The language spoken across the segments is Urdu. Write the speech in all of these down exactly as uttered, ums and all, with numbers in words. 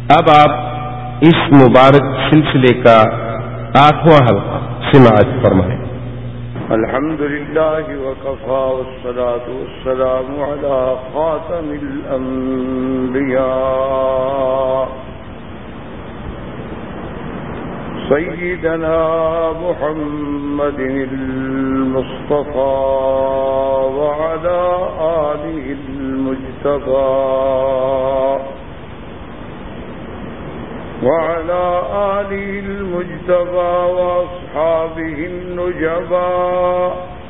اب آپ اس مبارک سلسلے کا آٹھواں حلقہ سماعت فرمائیں۔ الحمد للہ وکفا والصلاة والسلام علی خاتم الانبیاء سیدنا محمد المصطفى وعلى آلہ المجتبى وعلى آله المجتبى وأصحابه النجبى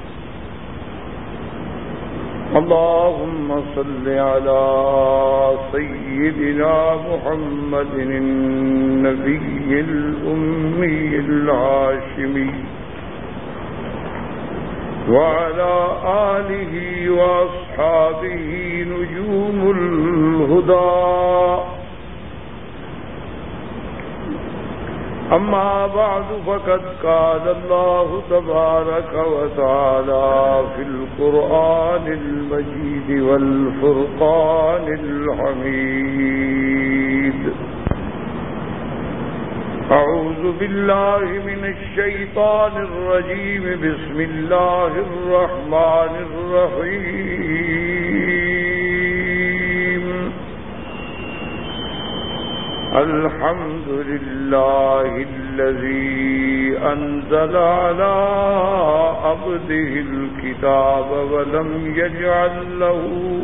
اللهم صل على سيدنا محمد النبي الأمي الهاشمي وعلى آله وأصحابه نجوم الهدى أما بعد فقد قال الله تبارك وتعالى في القرآن المجيد والفرقان الحميد أعوذ بالله من الشيطان الرجيم بسم الله الرحمن الرحيم الحمد لله الذي أنزل على عبده الكتاب ولم يجعل له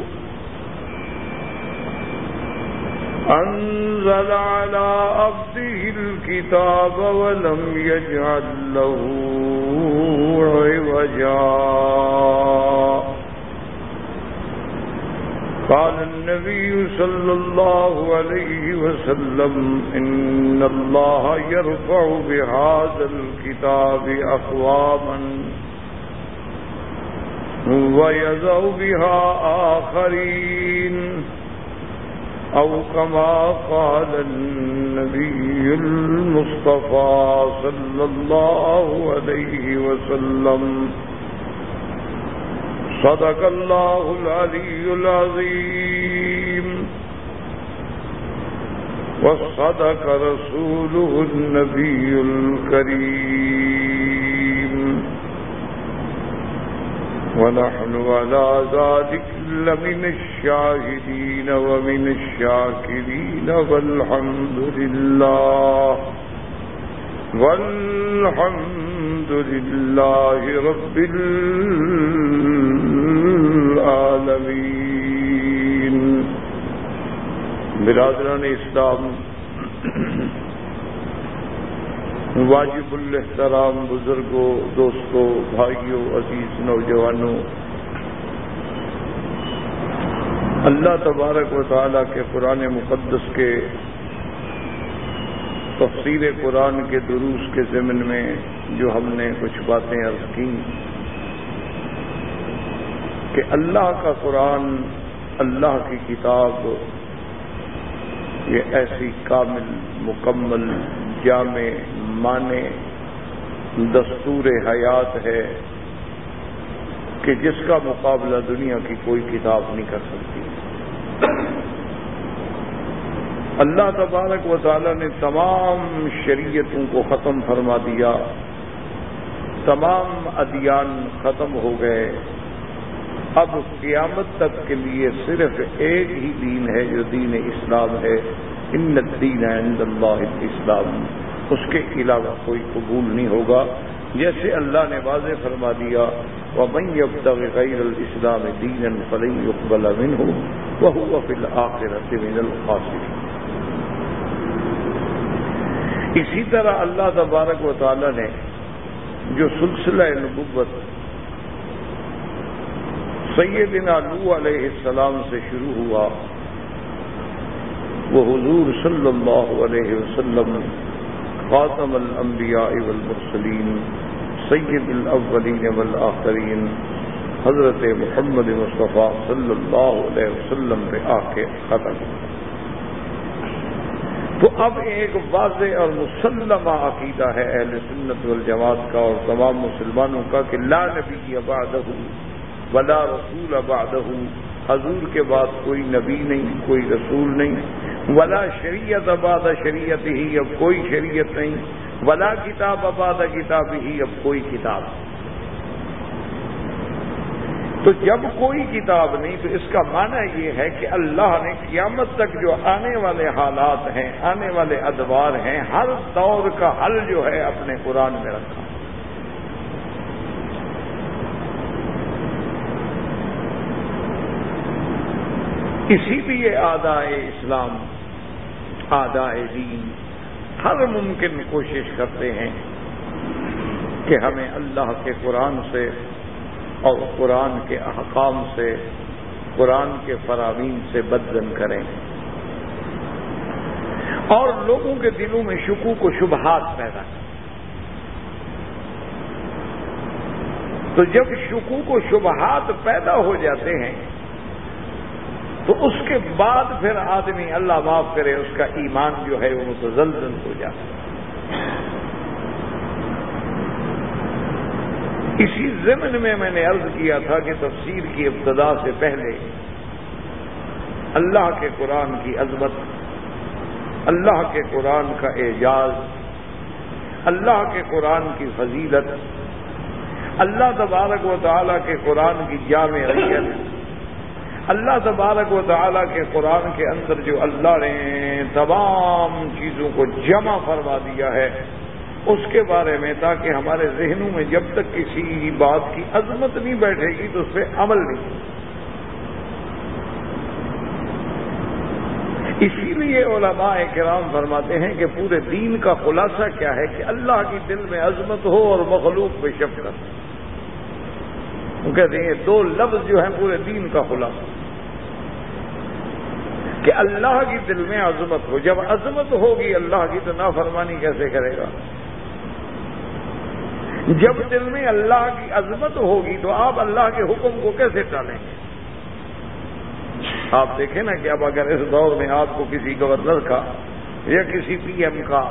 أنزل على عبده الكتاب ولم يجعل له عوجا قال النبي صلى الله عليه وسلم إن الله يرفع بهذا الكتاب أقواما ويضع بها آخرين أو كما قال النبي المصطفى صلى الله عليه وسلم صدق الله العلي العظيم وصدق رسوله النبي الكريم ونحن على ذلك لمن الشاهدين ومن الشاكرين والحمد لله والحمد لله رب العالمين۔ برادران اسلام، واجب الاحترام بزرگوں، دوستوں، بھائیوں، عزیز نوجوانوں، اللہ تبارک و تعالیٰ کے قرآن مقدس کے تفسیر قرآن کے دروس کے ضمن میں جو ہم نے کچھ باتیں عرض کی کہ اللہ کا قرآن، اللہ کی کتاب، یہ ایسی کامل، مکمل، جامع، مانع، دستور حیات ہے کہ جس کا مقابلہ دنیا کی کوئی کتاب نہیں کر سکتی۔ اللہ تبارک و تعالی نے تمام شریعتوں کو ختم فرما دیا، تمام ادیان ختم ہو گئے، اب قیامت تک کے لیے صرف ایک ہی دین ہے جو دین اسلام ہے۔ ان الدین عند اللہ الاسلام، اس کے علاوہ کوئی قبول نہیں ہوگا۔ جیسے اللہ نے واضح فرما دیا وَمَن يَبْتَغِ غَيْرَ الْإِسْلَامِ دِينًا فَلَن يُقْبَلَ مِنْهُ وَهُوَ فِي الْآخِرَةِ مِنَ الْخَاسِرِينَ۔ اسی طرح اللہ تبارک و تعالی نے جو سلسلہ نبوت سیدنا نوح علیہ السلام سے شروع ہوا، وہ حضور صلی اللہ علیہ وسلم خاتم الانبیاء والمرسلین سید الاولین والآخرین حضرت محمد مصطفیٰ صلی اللہ علیہ وسلم پہ آ کے ختم۔ تو اب ایک واضح اور مسلمہ عقیدہ ہے اہل سنت والجماعت کا اور تمام مسلمانوں کا کہ لا نبی بعدہ ولا رسول بعدہ، حضور کے بعد کوئی نبی نہیں، کوئی رسول نہیں، ولا شریعت بعد شریعت ہی، اب کوئی شریعت نہیں، ولا کتاب بعد کتاب ہی، اب کوئی کتاب۔ تو جب کوئی کتاب نہیں تو اس کا معنی یہ ہے کہ اللہ نے قیامت تک جو آنے والے حالات ہیں، آنے والے ادوار ہیں، ہر دور کا حل جو ہے اپنے قرآن میں رکھا۔ اسی لیے اعدائے اسلام، اعدائے دین ہر ممکن کوشش کرتے ہیں کہ ہمیں اللہ کے قرآن سے اور قرآن کے احکام سے، قرآن کے فرامین سے بدزن کریں اور لوگوں کے دلوں میں شکوک و شبہات پیدا کریں۔ تو جب شکوک و شبہات پیدا ہو جاتے ہیں تو اس کے بعد پھر آدمی، اللہ معاف کرے، اس کا ایمان جو ہے وہ متزلزل ہو جاتا ہے۔ اسی ضمن میں میں نے عرض کیا تھا کہ تفسیر کی ابتدا سے پہلے اللہ کے قرآن کی عظمت، اللہ کے قرآن کا اعجاز، اللہ کے قرآن کی فضیلت، اللہ تبارک و تعالیٰ کے قرآن کی جامعیت، اللہ تبارک و تعالیٰ کے قرآن کے اندر جو اللہ نے تمام چیزوں کو جمع فرما دیا ہے اس کے بارے میں، تاکہ ہمارے ذہنوں میں جب تک کسی بات کی عظمت نہیں بیٹھے گی تو اس پہ عمل نہیں۔ اسی لیے علماء کرام فرماتے ہیں کہ پورے دین کا خلاصہ کیا ہے کہ اللہ کی دل میں عظمت ہو اور مخلوق پہ شفقت۔ وہ کہتے ہیں دو لفظ جو ہیں پورے دین کا خلاصہ، کہ اللہ کی دل میں عظمت ہو۔ جب عظمت ہوگی اللہ کی تو نافرمانی کیسے کرے گا؟ جب دل میں اللہ کی عظمت ہوگی تو آپ اللہ کے حکم کو کیسے ٹالیں گے؟ آپ دیکھیں نا کہ اب اگر اس دور میں آپ کو کسی گورنر کا یا کسی پی ایم کا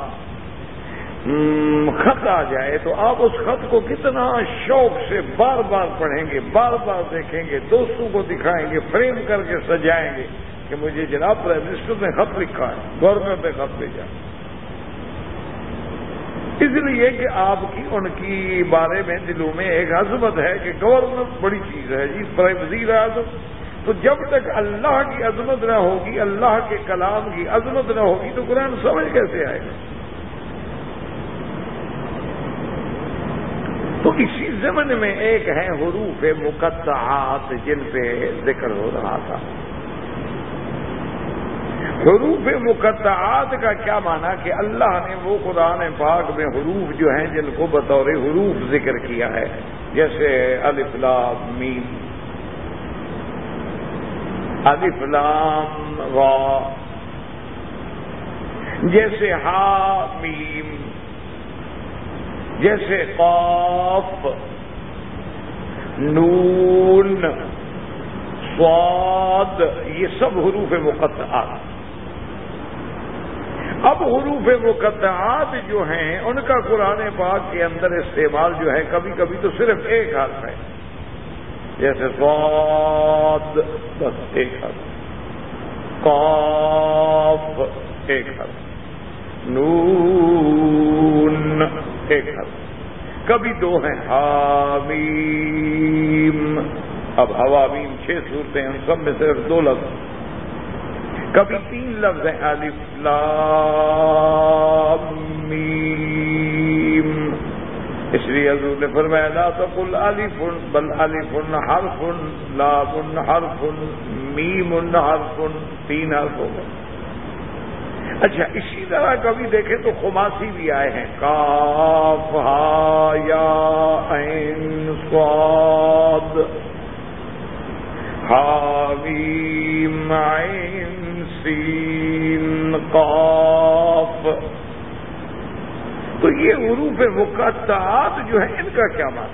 خط آ جائے تو آپ اس خط کو کتنا شوق سے بار بار پڑھیں گے، بار بار دیکھیں گے، دوستوں کو دکھائیں گے، فریم کر کے سجائیں گے کہ مجھے جناب پرائم منسٹر نے خط لکھا ہے، گورنر نے خط بھیجا۔ اس لیے کہ آپ کی ان کی بارے میں دلوں میں ایک عظمت ہے کہ گورنر بڑی چیز ہے جی، پرائم وزیر اعظم۔ تو جب تک اللہ کی عظمت نہ ہوگی، اللہ کے کلام کی عظمت نہ ہوگی تو قرآن سمجھ کیسے آئے گا؟ تو اسی زمن میں ایک ہے حروف مقطعات جن پہ ذکر ہو رہا تھا۔ حروف مقطعات کا کیا معنی کہ اللہ نے وہ قرآن پاک میں حروف جو ہیں جن کو بطور حروف ذکر کیا ہے، جیسے الف لام میم، الف لام را، جیسے ہا میم، جیسے قاف، نون، صاد، یہ سب حروف مقطعات۔ اب حروف مقطعات جو ہیں ان کا قرآن پاک کے اندر استعمال جو ہے کبھی کبھی تو صرف ایک حرف ہے، جیسے صاد بس ایک حرف، قاف ایک حرف، نون ایک حرف، کبھی دو ہیں حامیم۔ اب حوامیم چھ صورتیں ان سب میں صرف دو لفظ، کبھی تین لفظ ہیں الف لام میم۔ اس لیے حضور نے فرمایا لا تقل الف بل الف حرف، لام حرف، میم حرف، تین حرف ہو گئے۔ اچھا اسی طرح کبھی دیکھیں تو خماسی بھی آئے ہیں، کاف ہا یا عین صاد، حامیم عین سین قاف۔ تو یہ حروف مقطعات جو ہیں ان کا کیا معنی؟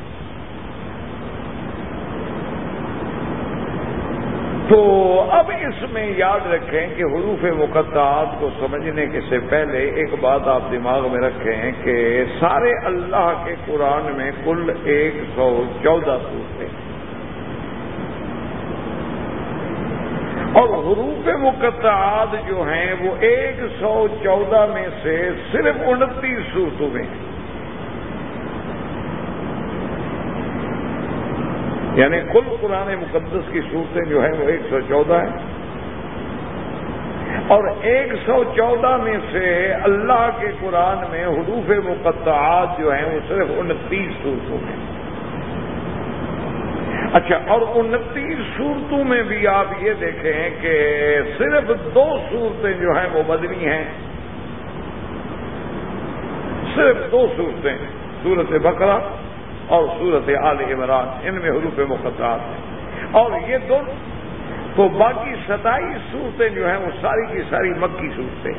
تو اب اس میں یاد رکھیں کہ حروف مقطعات کو سمجھنے کے سے پہلے ایک بات آپ دماغ میں رکھیں کہ سارے اللہ کے قرآن میں کل ایک سو چودہ صورتیں، اور حروف مقطعات جو ہیں وہ ایک سو چودہ میں سے صرف انتیس صورتوں میں ہیں، یعنی کل قرآن مقدس کی صورتیں جو ہیں وہ ایک سو چودہ ہیں، اور ایک سو چودہ میں سے اللہ کے قرآن میں حروف مقطعات جو ہیں وہ صرف انتیس صورتوں میں۔ اچھا، اور انتیس صورتوں میں بھی آپ یہ دیکھیں کہ صرف دو صورتیں جو ہیں وہ مدنی ہیں، صرف دو صورتیں، سورت بقرہ اور سورت آل عمران، ان میں حروف مقطعات ہیں، اور یہ دونوں تو باقی ستائیس صورتیں جو ہیں وہ ساری کی ساری مکی صورتیں۔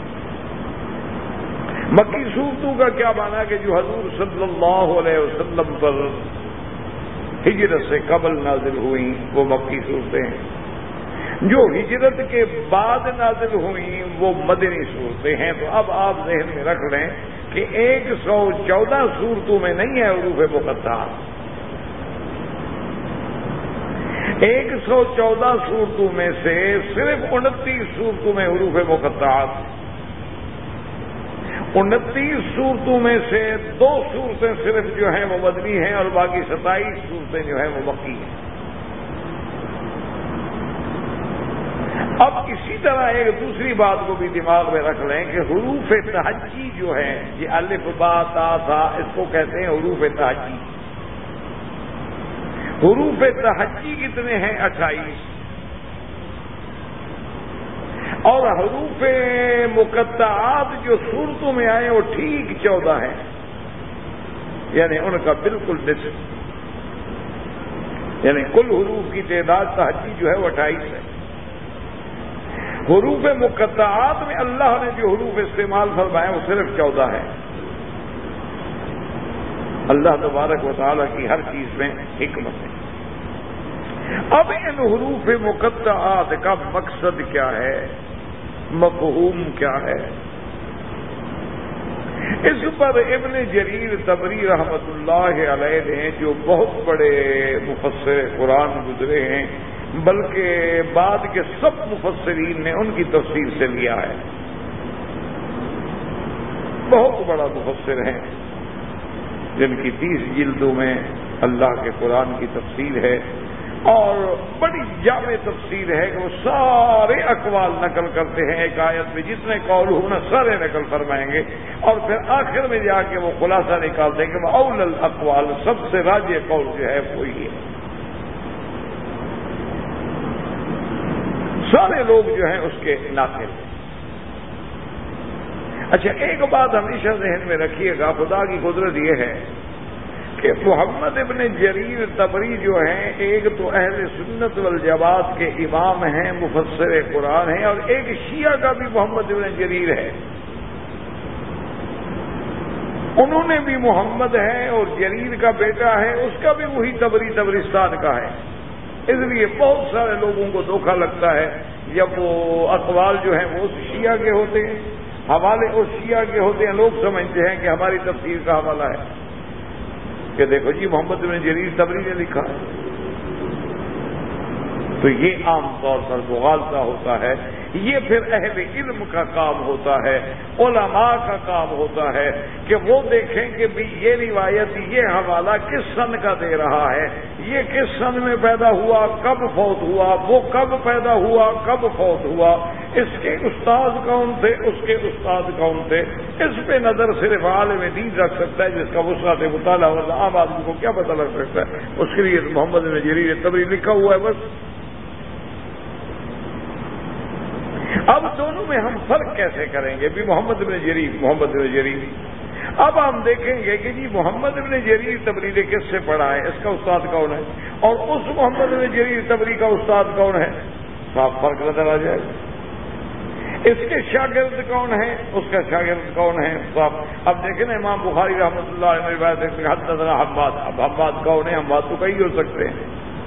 مکی صورتوں کا کیا معنی کہ جو حضور صلی اللہ علیہ وسلم پر ہجرت سے قبل نازل ہوئیں وہ مکی صورتیں ہیں، جو ہجرت کے بعد نازل ہوئیں وہ مدنی صورتیں ہیں۔ تو اب آپ ذہن میں رکھ لیں کہ ایک سو چودہ صورتوں میں نہیں ہے حروف مقطعات، ایک سو چودہ صورتوں میں سے صرف انتیس صورتوں میں حروف مقطعات، انتیس صورتوں میں سے دو صورتیں صرف جو ہیں وہ مدنی ہیں اور باقی ستائیس صورتیں جو ہیں وہ مکی ہیں۔ اب اسی طرح ایک دوسری بات کو بھی دماغ میں رکھ لیں کہ حروف تہجی جو ہے، یہ الف با تا تھا، اس کو کہتے ہیں حروف تہجی۔ حروف تہجی کتنے ہیں؟ اٹھائیس، اور حروف مقطعات جو صورتوں میں آئے وہ ٹھیک چودہ ہیں، یعنی ان کا بالکل نصف، یعنی کل حروف کی تعداد تہجی جو ہے وہ اٹھائیس ہے۔ حروف مقطعات میں اللہ نے جو حروف استعمال فرمائے وہ صرف چودہ ہے۔ اللہ تبارک و تعالیٰ کی ہر چیز میں حکمت ہے۔ اب ان حروف مقطعات کا مقصد کیا ہے، مفہوم کیا ہے، اس پر ابن جریر طبری رحمت اللہ علیہ نے جو بہت بڑے مفسر قرآن گزرے ہیں، بلکہ بعد کے سب مفسرین نے ان کی تفسیر سے لیا ہے، بہت بڑا مفسر ہیں جن کی تیس جلدوں میں اللہ کے قرآن کی تفسیر ہے، اور بڑی جامع تفسیر ہے کہ وہ سارے اقوال نقل کرتے ہیں، ایک آیت میں جتنے قول ہونا سارے نقل فرمائیں گے، اور پھر آخر میں جا کے وہ خلاصہ نکالتے ہیں کہ وہ اول الاقوال، سب سے راجح قول جو ہے وہی ہے۔ سارے لوگ جو ہیں اس کے ناقل ہیں۔ اچھا، ایک بات ہمیشہ ذہن میں رکھیے گا، خدا کی قدرت یہ ہے کہ محمد ابن جریر طبری جو ہیں، ایک تو اہل سنت والجماعت کے امام ہیں، مفسر قرآن ہیں، اور ایک شیعہ کا بھی محمد ابن جریر ہے، انہوں نے بھی محمد ہے، اور جریر کا بیٹا ہے اس کا بھی وہی طبری طبرستان کا ہے۔ اس لیے بہت سارے لوگوں کو دھوکہ لگتا ہے جب وہ اقوال جو ہیں وہ شیعہ کے ہوتے ہیں، حوالے اس شیعہ کے ہوتے ہیں، لوگ سمجھتے ہیں کہ ہماری تفسیر کا حوالہ ہے کہ دیکھو جی محمد بن جریر طبری نے لکھا ہے۔ تو یہ عام طور پر مغالطہ ہوتا ہے، یہ پھر اہل علم کا کام ہوتا ہے، علماء کا کام ہوتا ہے کہ وہ دیکھیں کہ بھی یہ روایت، یہ حوالہ کس سن کا دے رہا ہے، یہ کس سن میں پیدا ہوا، کب فوت ہوا، وہ کب پیدا ہوا، کب فوت ہوا، اس کے استاد کون تھے، اس کے استاد کون تھے۔ اس پہ نظر صرف عالم دین رکھ سکتا ہے جس کا وسعت مطالعہ ورنہ عام آدمی کو کیا پتہ لگ سکتا ہے۔ اس کے لیے محمد بن جریر طبری لکھا ہوا ہے بس۔ اب دونوں میں ہم فرق کیسے کریں گے بھی محمد بن جریر محمد بن جریر اب ہم دیکھیں گے کہ جی محمد بن جریر طبری نے کس سے پڑھا ہے، اس کا استاد کون ہے، اور اس محمد بن جریر طبری کا استاد کون ہے، صاف فرق نظر آ جائے گا۔ اس کے شاگرد کون ہیں، اس کا شاگرد کون ہے، صاف۔ اب دیکھیں نا امام بخاری رحمۃ اللہ علیہ روایت ہے حدثنا حماد، اب حماد کون ہے، حماد تو کئی ہو سکتے ہیں،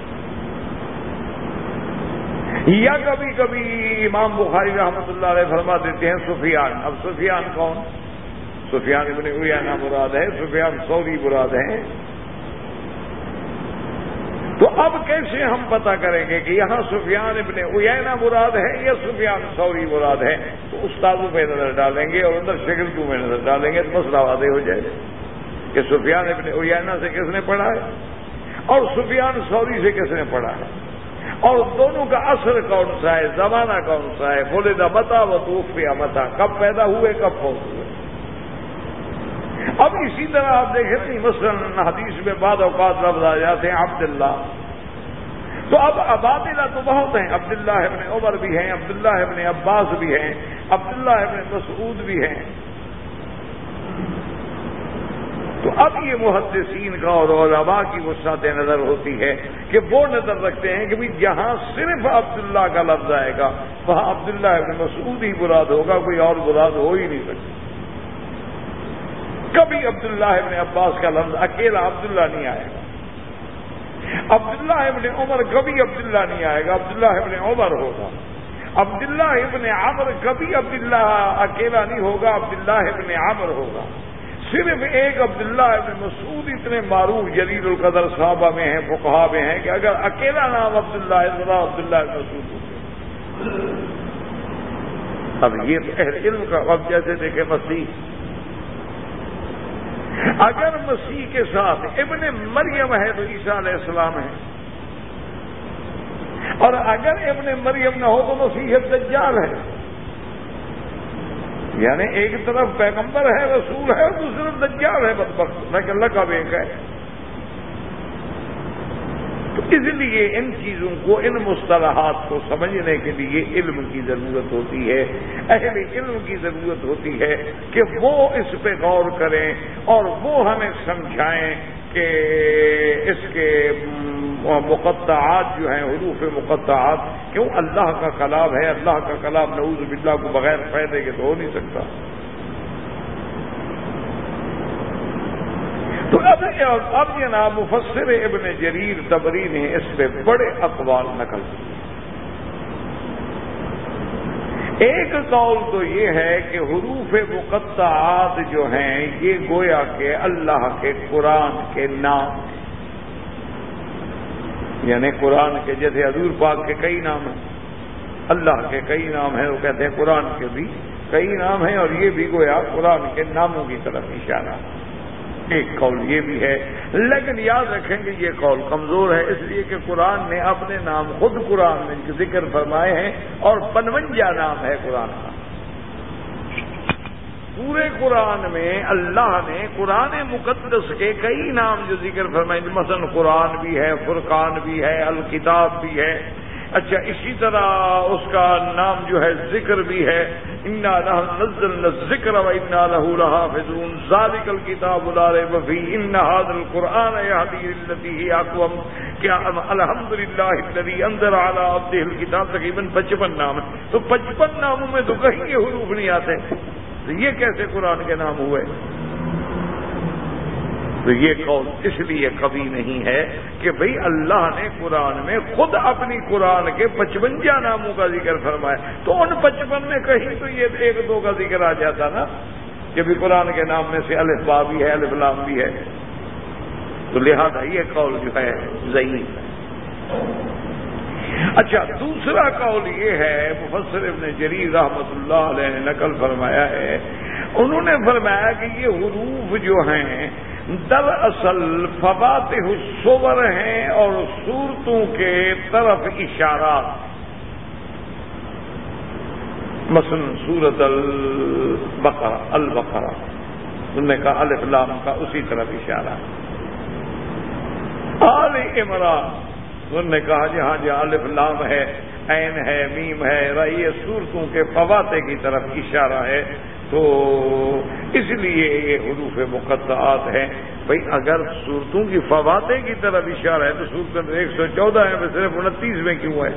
یا کبھی کبھی امام بخاری رحمۃ اللہ علیہ فرما دیتے ہیں سفیان۔ اب سفیان کون، سفیان ابن عیینہ مراد ہے، سفیان ثوری مراد ہے۔ تو تو اب کیسے ہم پتہ کریں گے کہ یہاں سفیان ابن عیینہ مراد ہے یا سفیان ثوری مراد ہے؟ تو استادوں پہ نظر ڈالیں گے اور اندر شاگردوں میں نظر ڈالیں گے تو مسئلہ واضح ہو جائے گا کہ سفیان ابن عیینہ سے کس نے پڑھا ہے اور سفیان ثوری سے کس نے پڑھا ہے، اور دونوں کا اثر کون سا ہے، زمانہ کون سا ہے، ولد متی و توفی متی، کب پیدا ہوئے کب فوت ہوئے۔ اب اسی طرح آپ دیکھیں نہیں، مثلا حدیث میں بعض اوقات لفظ آ جاتے ہیں عبداللہ، تو اب عبادلہ تو بہت ہیں، عبداللہ ابن عمر بھی ہیں، عبداللہ ابن عباس بھی ہیں، عبداللہ ابن مسعود بھی ہیں۔ تو اب یہ محدثین کا اور علماء کی وسعت نظر ہوتی ہے کہ وہ نظر رکھتے ہیں کہ بھی جہاں صرف عبداللہ کا لفظ آئے گا وہاں عبداللہ ابن مسعود ہی مراد ہوگا، کوئی اور مراد ہو ہی نہیں سکتا۔ کبھی عبداللہ ابن عباس کا لفظ اکیلا عبداللہ نہیں آئے گا، عبداللہ ابن عمر کبھی عبداللہ نہیں آئے گا، عبداللہ ابن عمر ہوگا، عبداللہ ابن عمر کبھی عبداللہ اکیلا نہیں ہوگا، عبداللہ ابن عمر ہوگا۔ صرف ایک عبداللہ ابن مسعود اتنے معروف جلیل القدر صحابہ میں ہیں، فقہا میں ہیں کہ اگر اکیلا نام عبداللہ ہے تو عبداللہ ابن مسعود ہوتے۔ اب یہ تو اہل علم کا، اب جیسے دیکھیں مسیح، اگر مسیح کے ساتھ ابن مریم ہے تو عیسیٰ علیہ السلام ہے، اور اگر ابن مریم نہ ہو تو مسیح دجال ہے۔ یعنی ایک طرف پیغمبر ہے، رسول ہے، اور دوسری طرف دجال ہے بدبخت، لیکن اللہ کا ایک ہے۔ تو اس لیے ان چیزوں کو، ان مصطلحات کو سمجھنے کے لیے علم کی ضرورت ہوتی ہے، اہل علم کی ضرورت ہوتی ہے کہ وہ اس پہ غور کریں اور وہ ہمیں سمجھائیں کہ اس کے مقطعات جو ہیں، حروف مقطعات، کیوں اللہ کا کلام ہے، اللہ کا کلام نعوذ باللہ کو بغیر فائدے کے تو ہو نہیں سکتا۔ تو اب اب جناب مفسر ابن جریر طبری نے اس پہ بڑے اقوال نقل کیے۔ ایک قول تو یہ ہے کہ حروف مقطعات جو ہیں یہ گویا کہ اللہ کے قرآن کے نام، یعنی قرآن کے جیسے حضور پاک کے کئی نام ہیں، اللہ کے کئی نام ہیں، وہ کہتے ہیں قرآن کے بھی کئی نام ہیں، اور یہ بھی گویا قرآن کے ناموں کی طرف اشارہ۔ ایک قول یہ بھی ہے، لیکن یاد رکھیں کہ یہ قول کمزور ہے، اس لیے کہ قرآن نے اپنے نام خود قرآن میں ذکر فرمائے ہیں، اور پنونجا نام ہے قرآن کا۔ پورے قرآن میں اللہ نے قرآن مقدس کے کئی نام جو ذکر فرمائے، مثلا قرآن بھی ہے، فرقان بھی ہے، الکتاب بھی ہے۔ اچھا، اسی طرح اس کا نام جو ہے ذکر بھی ہے، انا نزلنا الذکر وانا لہ لحافظون، ذالک الکتاب لا ریب فیہ ان ھذا القرآن یہدی للتی ہی اقوم، کیا الحمدللہ الذی انزل علی عبدہ الکتاب، تقریباً پچپن نام ہے۔ تو پچپن ناموں میں تو کہیں یہ حروف نہیں آتے، تو یہ کیسے قرآن کے نام ہوئے؟ تو یہ قول اس لیے کبھی نہیں ہے کہ بھئی اللہ نے قرآن میں خود اپنی قرآن کے پچپنجا ناموں کا ذکر فرمایا، تو ان پچپن میں کہیں تو یہ ایک دو کا ذکر آ جاتا نا، کہ بھی قرآن کے نام میں سے الف با بھی ہے، الف لام بھی ہے، تو لہذا یہ قول جو ہے ضعیف ہے۔ اچھا، دوسرا قول یہ ہے، مفسر ابن جریر رحمۃ اللہ علیہ نے نقل فرمایا ہے، انہوں نے فرمایا کہ یہ حروف جو ہیں دراصل فواتح الصور ہیں اور صورتوں کے طرف اشارات، مثلا سورۃ البقرہ البقرہ انہوں نے کہا الف لام کا اسی طرف اشارہ، آل عمران انہوں نے کہا جہاں جہاں الف لام ہے، عین ہے، میم ہے، را، یہ صورتوں کے فواتح کی طرف اشارہ ہے، تو اس لیے یہ حروف مقطعات ہیں۔ بھئی اگر صورتوں کی فواتح کی طرف اشارہ ہے تو صورت ایک سو چودہ ہے، صرف انتیس میں کیوں ہے؟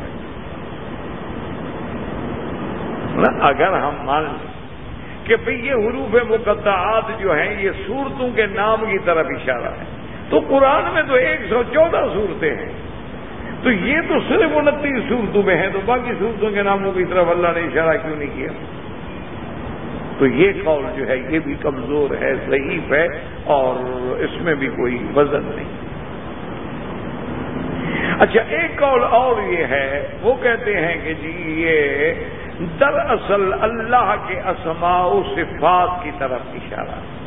اگر ہم مان لیں کہ بھئی یہ حروف مقطعات جو ہیں یہ صورتوں کے نام کی طرف اشارہ ہے، تو قرآن میں تو ایک سو چودہ صورتیں ہیں، تو یہ تو صرف انتیس صورتوں میں ہیں، تو باقی صورتوں کے ناموں کی طرف اللہ نے اشارہ کیوں نہیں کیا؟ تو یہ قول جو ہے یہ بھی کمزور ہے، ضعیف ہے، اور اس میں بھی کوئی وزن نہیں۔ اچھا، ایک قول اور یہ ہے، وہ کہتے ہیں کہ جی یہ دراصل اللہ کے اسماء و صفات کی طرف اشارہ ہے۔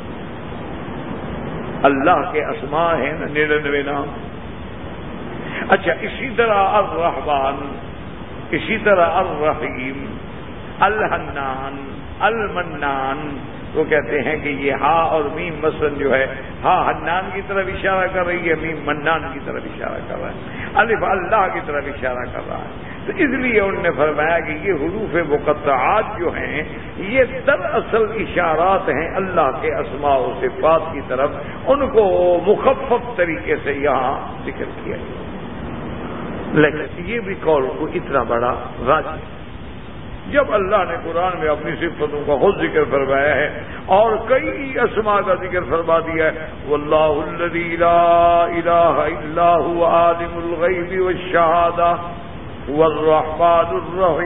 اللہ کے اسماء ہیں نا ننانوے نام۔ اچھا، اسی طرح الرحمن، اسی طرح الرحیم، الحنان، المنان، وہ کہتے ہیں کہ یہ ہا اور میم مثلا جو ہے ہا حنان کی طرف اشارہ کر رہی ہے، میم منان کی طرف اشارہ کر رہا ہے، الف اللہ کی طرف اشارہ کر رہا ہے۔ تو اس لیے انہوں نے فرمایا کہ یہ حروف مقطعات جو ہیں یہ دراصل اشارات ہیں اللہ کے اسماء و صفات کی طرف، ان کو مخفف طریقے سے یہاں ذکر کیا گیا۔ لیکن یہ بھی قول کو اتنا بڑا راجح، جب اللہ نے قرآن میں اپنی صفتوں کا خود ذکر فرمایا ہے اور کئی اسماء کا ذکر فرما دیا ہے، واللہ الذی لا الہ الا هو عالم الغیب والشہادہ والرحمن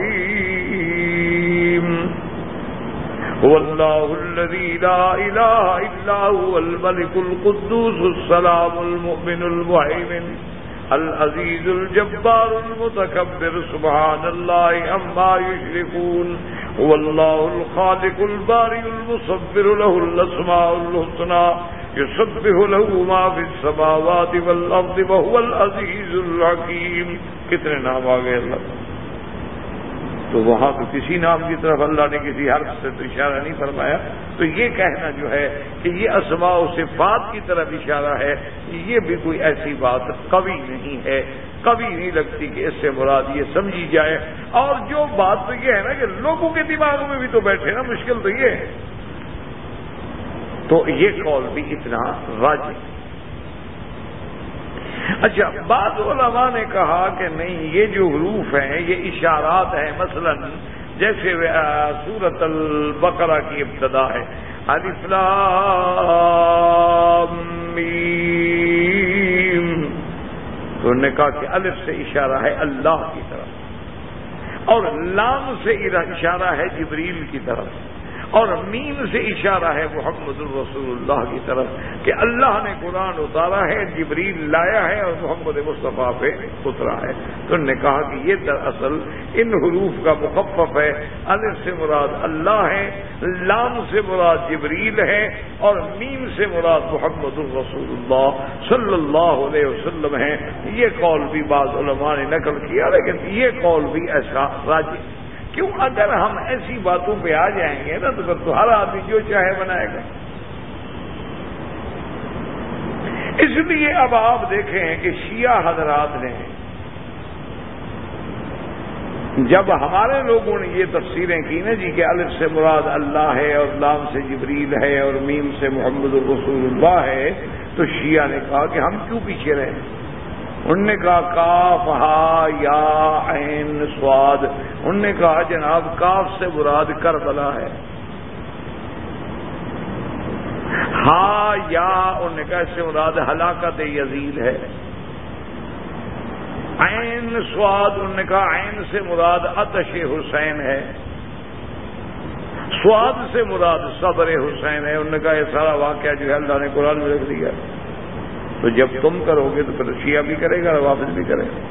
الرحیم، واللہ الذی لا الہ الا هو الملک القدوس السلام المؤمن المہیمن العزیز الجبار المتکبر سبحان اللہ عما یشرکون، واللہ الخالق الباری المصور له الاسماء الحسنى یسبح له ما فی السماوات والارض وهو العزیز الحکیم۔ کتنے نام آ گئے اللہ، تو وہاں تو کسی نام کی طرف اللہ نے کسی حرف سے تو اشارہ نہیں فرمایا۔ تو یہ کہنا جو ہے کہ یہ اسماء و صفات کی طرف اشارہ ہے، یہ بھی کوئی ایسی بات قوی نہیں ہے، قوی نہیں لگتی کہ اس سے مراد یہ سمجھی جائے۔ اور جو بات تو یہ ہے نا کہ لوگوں کے دماغوں میں بھی تو بیٹھے نا، مشکل تو یہ ہے، تو یہ قول بھی اتنا راجح۔ اچھا، بعض علماء نے کہا کہ نہیں، یہ جو حروف ہیں یہ اشارات ہیں، مثلا جیسے سورۃ البقرہ کی ابتدا ہے الف لام میم، تو انہوں نے کہا کہ الف سے اشارہ ہے اللہ کی طرف، اور لام سے اشارہ ہے جبریل کی طرف، اور میم سے اشارہ ہے محمد الرسول اللہ کی طرف کہ اللہ نے قرآن اتارا ہے، جبریل لایا ہے اور محمد مصطفیٰ پہ اترا ہے۔ تو انہوں نے کہا کہ یہ دراصل ان حروف کا مخفف ہے، الف سے مراد اللہ ہے، لام سے مراد جبریل ہے، اور میم سے مراد محمد الرسول اللہ صلی اللہ علیہ وسلم ہے۔ یہ قول بھی بعض علماء نے نقل کیا، لیکن یہ قول بھی ایسا راجح، کیوں اگر ہم ایسی باتوں پہ آ جائیں گے نا تو پھر تو ہر آدمی جو چاہے بنائے گا۔ اس لیے اب آپ دیکھیں کہ شیعہ حضرات نے جب ہمارے لوگوں نے یہ تفسیریں کی نا جی کہ الف سے مراد اللہ ہے اور لام سے جبریل ہے اور میم سے محمد الرسول اللہ ہے، تو شیعہ نے کہا کہ ہم کیوں پیچھے رہے؟ انہوں نے کہا کاف ہا یا عین صاد، انہوں نے کہا جناب کاف سے مراد کربلا ہے، ہا یا انہوں نے کہا اس سے مراد ہلاکت یزید ہے، عین صاد انہوں نے کہا عین سے مراد آتش حسین ہے، صاد سے مراد صبر حسین ہے۔ انہوں نے کہا یہ سارا واقعہ جو ہے اللہ نے قرآن میں رکھ دیا، تو جب تم کرو گے تو پھر شیعہ بھی کرے گا، روافض بھی کرے گا۔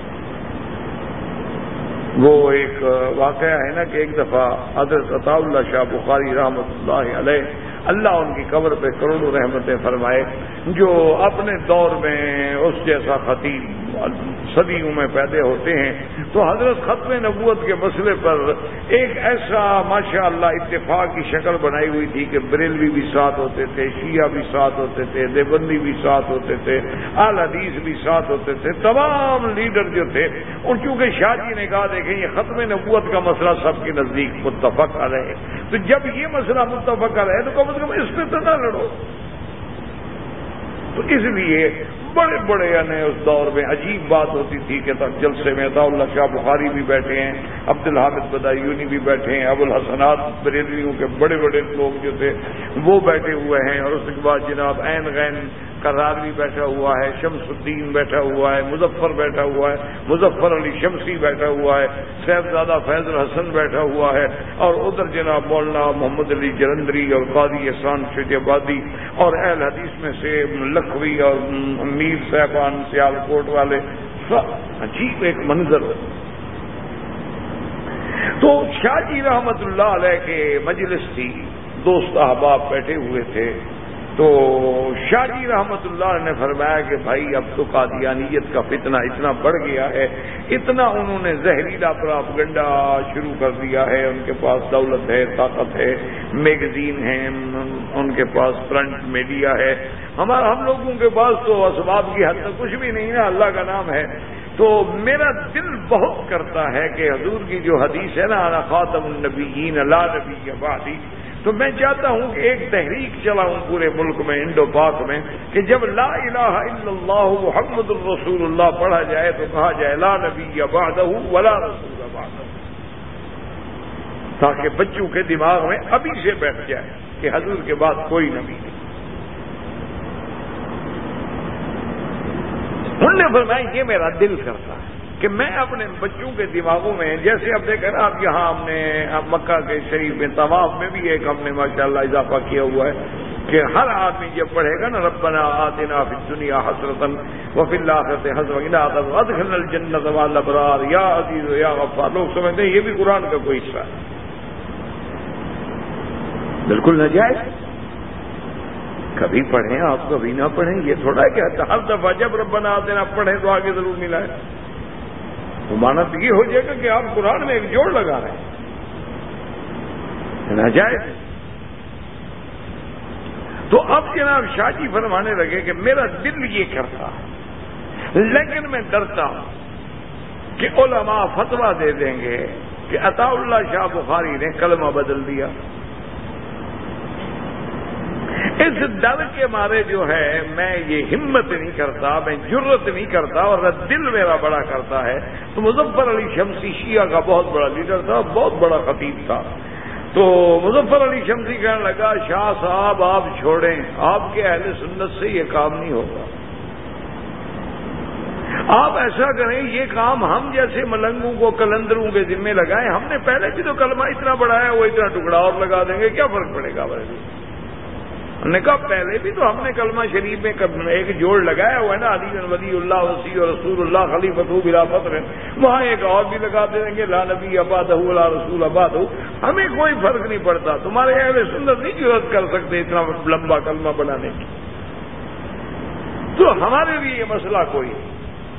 وہ ایک واقعہ ہے نا کہ ایک دفعہ حضرت عطا اللہ شاہ بخاری رحمۃ اللہ علیہ، اللہ ان کی قبر پہ کروڑوں رحمتیں فرمائے، جو اپنے دور میں اس جیسا خطیب صدیوں میں پیدا ہوتے ہیں، تو حضرت ختم نبوت کے مسئلے پر ایک ایسا ماشاءاللہ اتفاق کی شکل بنائی ہوئی تھی کہ بریلوی بھی ساتھ ہوتے تھے، شیعہ بھی ساتھ ہوتے تھے، دیوبندی بھی ساتھ ہوتے تھے، اہل حدیث بھی ساتھ ہوتے تھے، تمام لیڈر جو تھے۔ اور چونکہ شاہ جی نے کہا دیکھیں یہ ختم نبوت کا مسئلہ سب کے نزدیک متفق علیہ، تو جب یہ مسئلہ متفق علیہ تو کم از کم اس پہ تو نہ لڑو۔ تو اس لیے بڑے بڑے یعنی اس دور میں عجیب بات ہوتی تھی کہ جلسے میں عطا اللہ شاہ بخاری بھی بیٹھے ہیں، عبدالحامد بدایونی بھی بیٹھے ہیں، ابو الحسنات بریلویوں کے بڑے بڑے لوگ جو تھے وہ بیٹھے ہوئے ہیں، اور اس کے بعد جناب عین غین قراروی بیٹھا ہوا ہے، شمس الدین بیٹھا ہوا ہے، مظفر بیٹھا ہوا ہے، مظفر علی شمسی بیٹھا ہوا ہے، صاحبزادہ فیض الحسن بیٹھا ہوا ہے، اور ادھر جناب مولانا محمد علی جلندری اور قاضی احسان شیخ آبادی، اور اہل حدیث میں سے لکھوی اور میر صاحبان سیال کوٹ والے عجیب ایک منظر. تو شاہ جی رحمت اللہ علیہ کے مجلس تھی، دوست احباب بیٹھے ہوئے تھے. تو شاہ جی رحمت اللہ نے فرمایا کہ بھائی اب تو قادیانیت کا فتنہ اتنا بڑھ گیا ہے، اتنا انہوں نے زہریلا پراپگنڈا شروع کر دیا ہے. ان کے پاس دولت ہے، طاقت ہے، میگزین ہیں، ان کے پاس پرنٹ میڈیا ہے. ہمارا ہم لوگوں کے پاس تو اسباب کی حد تک کچھ بھی نہیں ہے، اللہ کا نام ہے. تو میرا دل بہت کرتا ہے کہ حضور کی جو حدیث ہے نا، انا خاتم النبیین لا نبی بعدی، تو میں چاہتا ہوں کہ ایک تحریک چلاؤں پورے ملک میں، انڈو پاک میں، کہ جب لا الہ الا اللہ محمد الرسول اللہ پڑھا جائے تو کہا جائے لا نبی بعدہ ولا رسول بعدہ، تاکہ بچوں کے دماغ میں ابھی سے بیٹھ جائے کہ حضور کے بعد کوئی نبی نہیں. انہوں نے فرمایا یہ میرا دل کرتا ہے کہ میں اپنے بچوں کے دماغوں میں، جیسے اب دیکھیں نا آپ یہاں ہم نے مکہ کے شریف میں طواف میں بھی ایک ہم نے ماشاءاللہ اضافہ کیا ہوا ہے کہ ہر آدمی جب پڑھے گا نا ربنا آتنا فی الدنیا حسرۃ وفی الآخرۃ حسرۃ وقنا عذاب وادخلنا الجنۃ مع الابرار یا عزیز یا غفار، لوگ سمجھتے ہیں یہ بھی قرآن کا کوئی حصہ ہے. بالکل ناجائز. کبھی پڑھیں آپ، کبھی نہ پڑھیں، یہ تھوڑا ہے کہ ہر دفعہ جب ربنا آتنا پڑھیں تو آگے ضرور ملا ہے. تو مانا تو یہ ہو جائے گا کہ آپ قرآن میں ایک جوڑ لگا رہے ہیں، ناجائز. تو اب جناب شاہ جی فرمانے لگے کہ میرا دل یہ کرتا ہے، لیکن میں ڈرتا ہوں کہ علماء فتویٰ دے دیں گے کہ عطا اللہ شاہ بخاری نے کلمہ بدل دیا. اس ڈر کے مارے جو ہے میں یہ ہمت نہیں کرتا، میں جرت نہیں کرتا، اور دل میرا بڑا کرتا ہے. تو مظفر علی شمسی شیعہ کا بہت بڑا لیڈر تھا، بہت بڑا خطیب تھا. تو مظفر علی شمسی کہنے لگا شاہ صاحب آپ چھوڑیں، آپ کے اہل سنت سے یہ کام نہیں ہوگا. آپ ایسا کریں، یہ کام ہم جیسے ملنگوں کو کلندروں کے ذمے لگائیں. ہم نے پہلے بھی تو کلمہ اتنا بڑھایا، وہ اتنا ٹکڑا اور لگا دیں گے، کیا فرق پڑے گا ہمارے. ہم نے کہا پہلے بھی تو ہم نے کلمہ شریف میں ایک جوڑ لگایا ہوا ہے نا، علی ولی اللہ وصی اور رسول اللہ خلیفۃ بلا فخر، وہاں ایک اور بھی لگا دیں گے لا نبی بعدہ ولا رسول بعدہ. ہمیں کوئی فرق نہیں پڑتا. تمہارے اہل سنت نہیں جرأت کر سکتے اتنا لمبا کلمہ بنانے کی. تو ہمارے لیے یہ مسئلہ کوئی نہیں.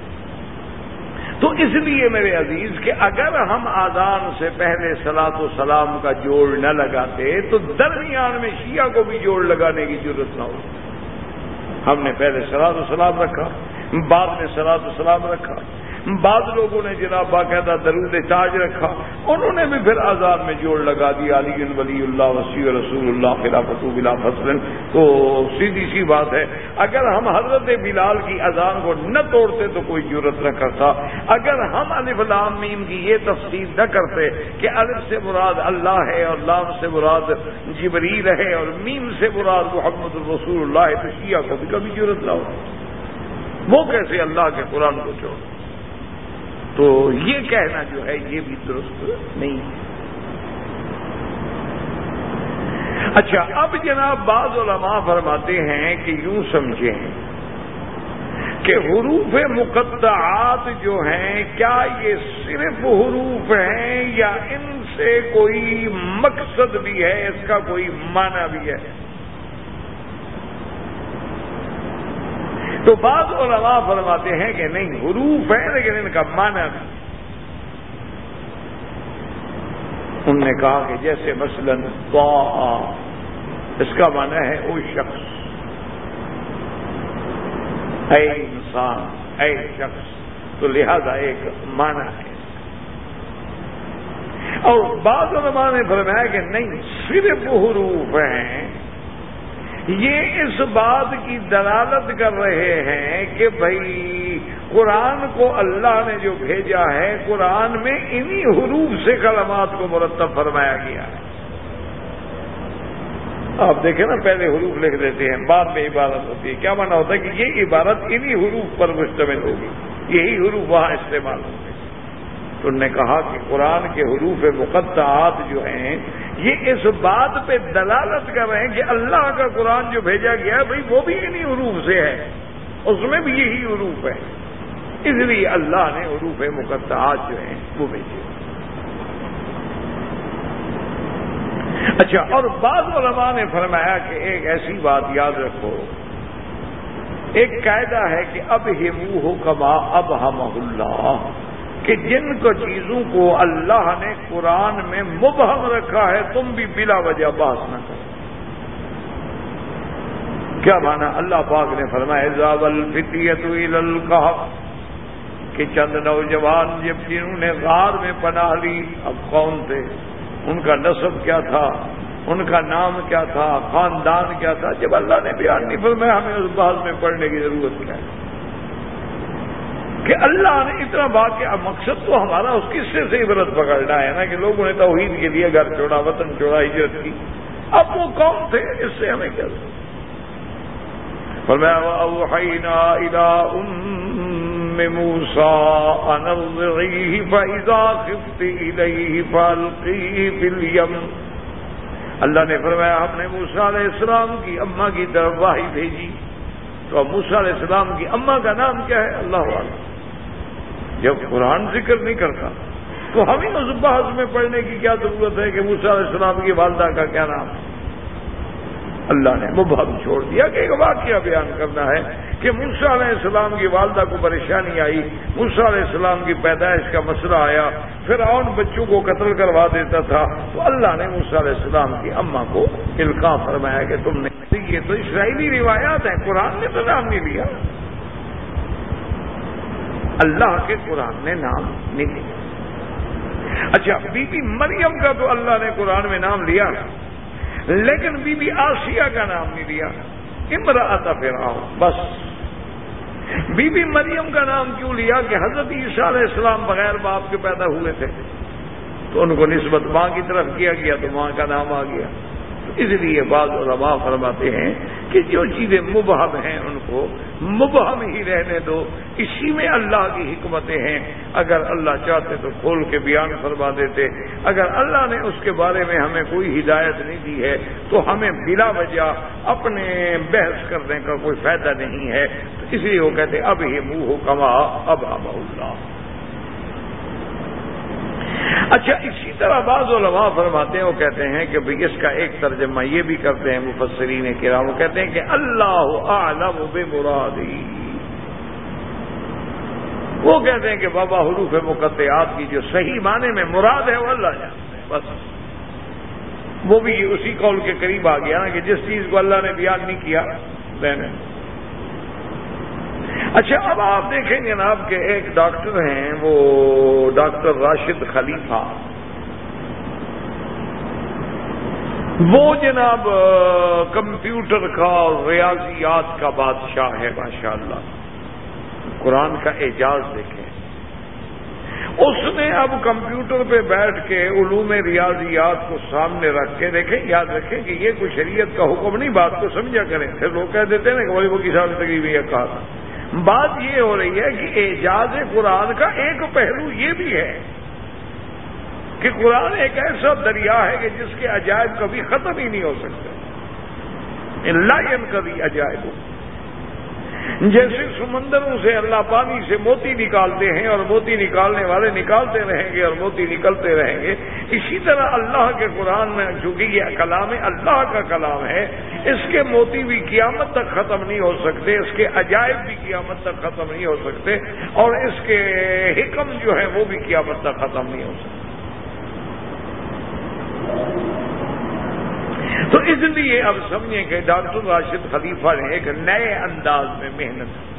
تو اس لیے میرے عزیز کہ اگر ہم آذان سے پہلے صلاۃ و سلام کا جوڑ نہ لگاتے تو درمیان میں شیعہ کو بھی جوڑ لگانے کی ضرورت نہ ہو. ہم نے پہلے صلاۃ و سلام رکھا، بعد میں صلاۃ و سلام رکھا، بعض لوگوں نے جناب باقاعدہ درود تاج رکھا، انہوں نے بھی پھر آزاد میں جوڑ لگا دیا علی ولی اللہ وصی رسول اللہ خلافۃ بلا فصل. تو سیدھی سی بات ہے، اگر ہم حضرت بلال کی اذان کو نہ توڑتے تو کوئی جرت نہ کرتا. اگر ہم الف لام میم کی یہ تفسیر نہ کرتے کہ الف سے مراد اللہ ہے اور لام سے مراد جبریل ہے اور میم سے مراد محمد الرسول اللہ ہے، تو شیعہ کو بھی کبھی جرت نہ ہو. وہ کیسے اللہ کے قرآن کو چھوڑ. تو یہ کہنا جو ہے یہ بھی درست نہیں ہے. اچھا، اب جناب بعض علماء فرماتے ہیں کہ یوں سمجھیں کہ حروف مقطعات جو ہیں کیا یہ صرف حروف ہیں یا ان سے کوئی مقصد بھی ہے، اس کا کوئی معنی بھی ہے. تو بعض علماء فرماتے ہیں کہ نہیں، حروف ہیں لیکن ان کا معنی بھی. انہوں نے کہا کہ جیسے مثلا طٰ، اس کا معنی ہے او شخص، اے انسان، اے شخص، تو لہذا ایک معنی ہے. اور بعض علماء نے فرمایا کہ نہیں، صرف حروف ہیں. یہ اس بات کی دلالت کر رہے ہیں کہ بھائی قرآن کو اللہ نے جو بھیجا ہے، قرآن میں انہی حروف سے کلمات کو مرتب فرمایا گیا ہے. آپ دیکھیں نا، پہلے حروف لکھ دیتے ہیں، بعد میں عبارت ہوتی ہے. کیا معنی ہوتا ہے کہ یہ عبارت انہی حروف پر مشتمل ہوگی، یہی حروف وہاں استعمال ہوں گے. تو انہوں نے کہا کہ قرآن کے حروف مقطعات جو ہیں یہ اس بات پہ دلالت کر رہے ہیں کہ اللہ کا قرآن جو بھیجا گیا ہے بھائی وہ بھی انہی حروف سے ہے، اس میں بھی یہی حروف ہے. اس لیے اللہ نے حروف مقطعات جو ہیں وہ بھیجے. اچھا، اور بعض علماء نے فرمایا کہ ایک ایسی بات یاد رکھو، ایک قاعدہ ہے کہ اب ہموہ کما اب ہم اللہ، کہ جن کو چیزوں کو اللہ نے قرآن میں مبہم رکھا ہے تم بھی بلا وجہ بحث نہ کرو. کیا مانا؟ اللہ پاک نے فرمایا ذاب الفتیۃ الی الکہف، کہ چند نوجوان جب جنہوں نے غار میں پناہ لی. اب کون تھے، ان کا نسب کیا تھا، ان کا نام کیا تھا، خاندان کیا تھا، جب اللہ نے بیان نہیں فرمایا ہمیں اس بات میں پڑھنے کی ضرورت کیا ہے؟ کہ اللہ نے اتنا واقعہ، مقصد تو ہمارا اس قصے سے عبرت پکڑنا ہے نا، کہ لوگوں نے توحید کے لیے گھر چھوڑا، وطن چھوڑا، ہجرت کی. اب وہ کون تھے، اس سے ہمیں کیا ضرورت؟ فرمایا وَأَوْحَيْنَا إِلَىٰ أُمِّ مُوسَىٰ أَنْ أَرْضِعِيهِ فَإِذَا خِفْتِ إِلَيْهِ فَأَلْقِيهِ فِي الْيَمِّ. اللہ نے فرمایا ہم نے موسیٰ علیہ السلام کی اماں کی طرف وحی بھیجی. تو اب موسیٰ علیہ السلام کی اماں کا نام کیا ہے؟ اللہ اعلم. جب قرآن ذکر نہیں کرتا تو ہمیں اس بحث میں پڑھنے کی کیا ضرورت ہے کہ موسیٰ علیہ السلام کی والدہ کا کیا نام ہے؟ اللہ نے مبہم چھوڑ دیا کہ ایک واقعہ بیان کرنا ہے کہ موسیٰ علیہ السلام کی والدہ کو پریشانی آئی، موسیٰ علیہ السلام کی پیدائش کا مسئلہ آیا، فرعون بچوں کو قتل کروا دیتا تھا، تو اللہ نے موسیٰ علیہ السلام کی اماں کو القاء فرمایا کہ تم نے، یہ تو اسرائیلی روایات ہیں، قرآن نے تو نام نہیں لیا، اللہ کے قرآن نے نام نہیں لیا. اچھا، بی بی مریم کا تو اللہ نے قرآن میں نام لیا، لیکن بی بی آسیہ کا نام نہیں لیا. امرأۃ فرعون بس. بی بی مریم کا نام کیوں لیا؟ کہ حضرت عیسیٰ علیہ السلام بغیر باپ کے پیدا ہوئے تھے، تو ان کو نسبت ماں کی طرف کیا گیا تو ماں کا نام آ گیا. اس لیے بعض علماء فرماتے ہیں کہ جو چیزیں مبہم ہیں ان کو مبہم ہی رہنے دو، اسی میں اللہ کی حکمتیں ہیں. اگر اللہ چاہتے تو کھول کے بیان فرما دیتے، اگر اللہ نے اس کے بارے میں ہمیں کوئی ہدایت نہیں دی ہے تو ہمیں بلا وجہ اپنے بحث کرنے کا کوئی فائدہ نہیں ہے. تو اس لیے وہ کہتے اب ہی منہ کما اب ہم اللہ. اچھا، اسی طرح بعض علماء فرماتے ہیں، وہ کہتے ہیں کہ بھئی اس کا ایک ترجمہ یہ بھی کرتے ہیں مفسرین کرام، وہ کہتے ہیں کہ اللہ اعلم بمرادی. وہ کہتے ہیں کہ بابا حروف مقطعات کی جو صحیح معنی میں مراد ہے وہ اللہ جانتے ہیں بس. وہ بھی اسی قول کے قریب آ گیا نا کہ جس چیز کو اللہ نے بیان نہیں کیا میں. اچھا، اب آپ دیکھیں جناب کہ ایک ڈاکٹر ہیں، وہ ڈاکٹر راشد خلیفہ، وہ جناب کمپیوٹر کا اور ریاضیات کا بادشاہ ہے ماشاءاللہ. قرآن کا اعجاز دیکھیں. اس نے اب کمپیوٹر پہ بیٹھ کے علوم ریاضیات کو سامنے رکھ کے دیکھیں، یاد رکھیں کہ یہ کوئی شریعت کا حکم نہیں، بات کو سمجھا کریں. پھر لوگ کہہ دیتے ہیں کہ وہ کسی تقریب یہ کہا تھا. بات یہ ہو رہی ہے کہ اعجاز قرآن کا ایک پہلو یہ بھی ہے کہ قرآن ایک ایسا دریا ہے کہ جس کے عجائب کبھی ختم ہی نہیں ہو سکتے. لا ينقضي عجائب. جیسے سمندروں سے اللہ پانی سے موتی نکالتے ہیں اور موتی نکالنے والے نکالتے رہیں گے اور موتی نکلتے رہیں گے، اسی طرح اللہ کے قرآن میں چونکہ یہ کلام اللہ کا کلام ہے، اس کے موتی بھی قیامت تک ختم نہیں ہو سکتے، اس کے عجائب بھی قیامت تک ختم نہیں ہو سکتے، اور اس کے حکم جو ہیں وہ بھی قیامت تک ختم نہیں ہو سکتے. تو اس لیے اب سمجھیں کہ ڈاکٹر راشد خلیفہ نے ایک نئے انداز میں محنت کی.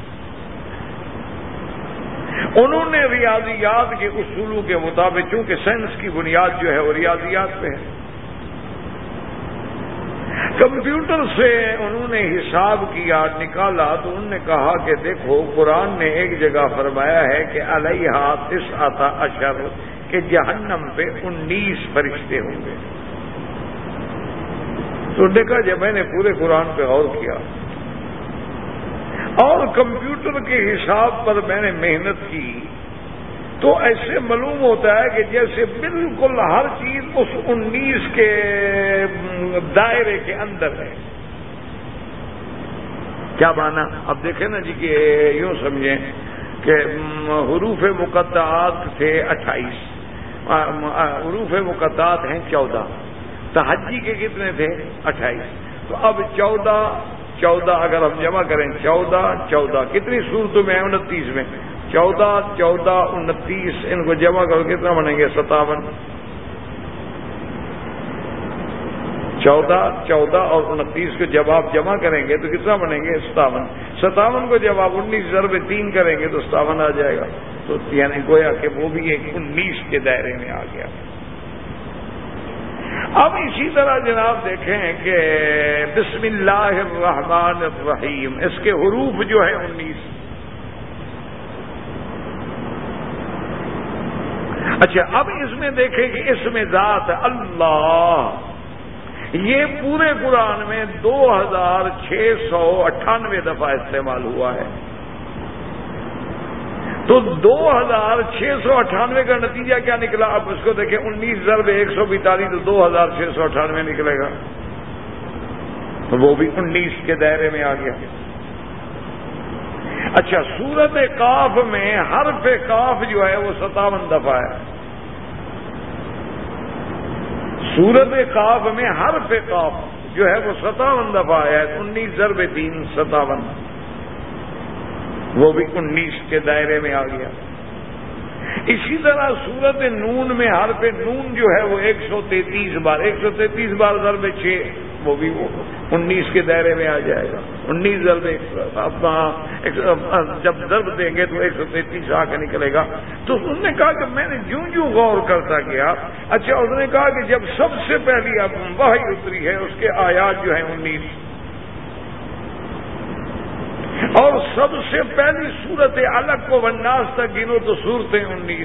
انہوں نے ریاضیات کے اصولوں کے مطابق، چونکہ سائنس کی بنیاد جو ہے وہ ریاضیات پہ ہے، کمپیوٹر سے انہوں نے حساب کیا، نکالا، تو انہوں نے کہا کہ دیکھو قرآن نے ایک جگہ فرمایا ہے کہ علیہا تسعۃ عشر، کہ جہنم پہ انیس فرشتے ہوں گے. تو دیکھا جب میں نے پورے قرآن پہ غور کیا اور کمپیوٹر کے حساب پر میں نے محنت کی، تو ایسے معلوم ہوتا ہے کہ جیسے بالکل ہر چیز اس انیس کے دائرے کے اندر ہے. کیا مانا؟ اب دیکھیں نا جی کہ یوں سمجھیں کہ حروف مقطعات تھے اٹھائیس، حروف مقطعات ہیں چودہ، تہجی کے کتنے تھے؟ اٹھائیس۔ تو اب چودہ چودہ اگر ہم جمع کریں، چودہ چودہ کتنی صورتوں میں ہے؟ انتیس میں۔ چودہ چودہ انتیس، ان کو جمع کرو کتنا بنیں گے؟ ستاون۔ چودہ چودہ اور انتیس کو جب آپ جمع کریں گے تو کتنا بنیں گے؟ ستاون۔ ستاون کو جب آپ انیس ضرب تین کریں گے تو ستاون آ جائے گا۔ تو یعنی گویا کہ وہ بھی ایک انیس کے دائرے میں آ گیا۔ اب اسی طرح جناب دیکھیں کہ بسم اللہ الرحمن الرحیم، اس کے حروف جو ہیں انیس۔ اچھا اب اس میں دیکھیں کہ اس میں ذات اللہ، یہ پورے قرآن میں دو ہزار چھ سو اٹھانوے دفعہ استعمال ہوا ہے۔ تو دو ہزار چھ سو اٹھانوے کا نتیجہ کیا نکلا؟ اب اس کو دیکھیں، انیس ضرب ایک سو بیتالیس تو دو ہزار چھ سو اٹھانوے نکلے گا، تو وہ بھی انیس کے دائرے میں آ گیا۔ اچھا سورت قاف میں حرف قاف جو ہے وہ ستاون دفعہ ہے۔ سورت قاف میں حرف قاف جو ہے وہ ستاون دفعہ ہے، انیس ضرب تین ستاون، وہ بھی انیس کے دائرے میں آ گیا۔ اسی طرح سورت نون میں حرف نون جو ہے وہ ایک سو تینتیس بار، ایک سو تینتیس بار ضرب چھ، وہ بھی وہ انیس کے دائرے میں آ جائے گا۔ انیس ضرب جب ضرب دیں گے تو ایک سو تینتیس آ کے نکلے گا۔ تو انہوں نے کہا کہ میں نے جوں جوں غور کرتا گیا، اچھا انہوں نے کہا کہ جب سب سے پہلی اب وحی اتری ہے اس کے آیات جو ہیں انیس، اور سب سے پہلی صورت الگ کو والناس تک گنو تو صورتیں انیس۔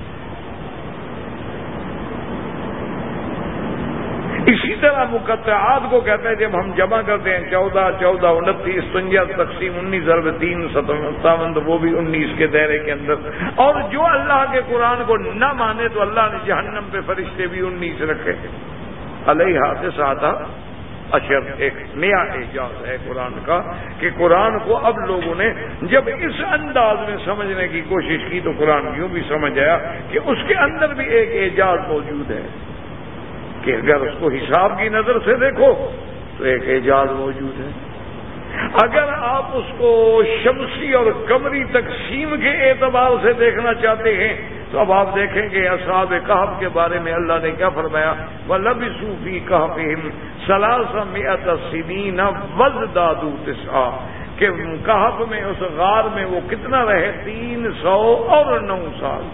اسی طرح مقطعات کو کہتے ہیں جب ہم جمع کرتے ہیں چودہ چودہ انتیس سنجا تقسیم انیس ضرب تین ستاون، تو وہ بھی انیس کے دائرے کے اندر۔ اور جو اللہ کے قرآن کو نہ مانے تو اللہ نے جہنم پہ فرشتے بھی انیس رکھے۔ علیہ تسعۃ عشر، ایک نیا اعجاز ہے قرآن کا کہ قرآن کو اب لوگوں نے جب اس انداز میں سمجھنے کی کوشش کی تو قرآن یوں بھی سمجھ آیا کہ اس کے اندر بھی ایک اعجاز موجود ہے، کہ اگر اس کو حساب کی نظر سے دیکھو تو ایک اعجاز موجود ہے، اگر آپ اس کو شمسی اور قمری تقسیم کے اعتبار سے دیکھنا چاہتے ہیں تو اب آپ دیکھیں کہ اصحاب کہف کے بارے میں اللہ نے کیا فرمایا؟ وَلَبِثُوا فِي كَهْفِهِمْ ثَلَاثَمِائَةَ سِنِينَ وَازْدَادُوا تِسْعًا، کہ کہف میں اس غار میں وہ کتنا رہے؟ تین سو اور نو سال،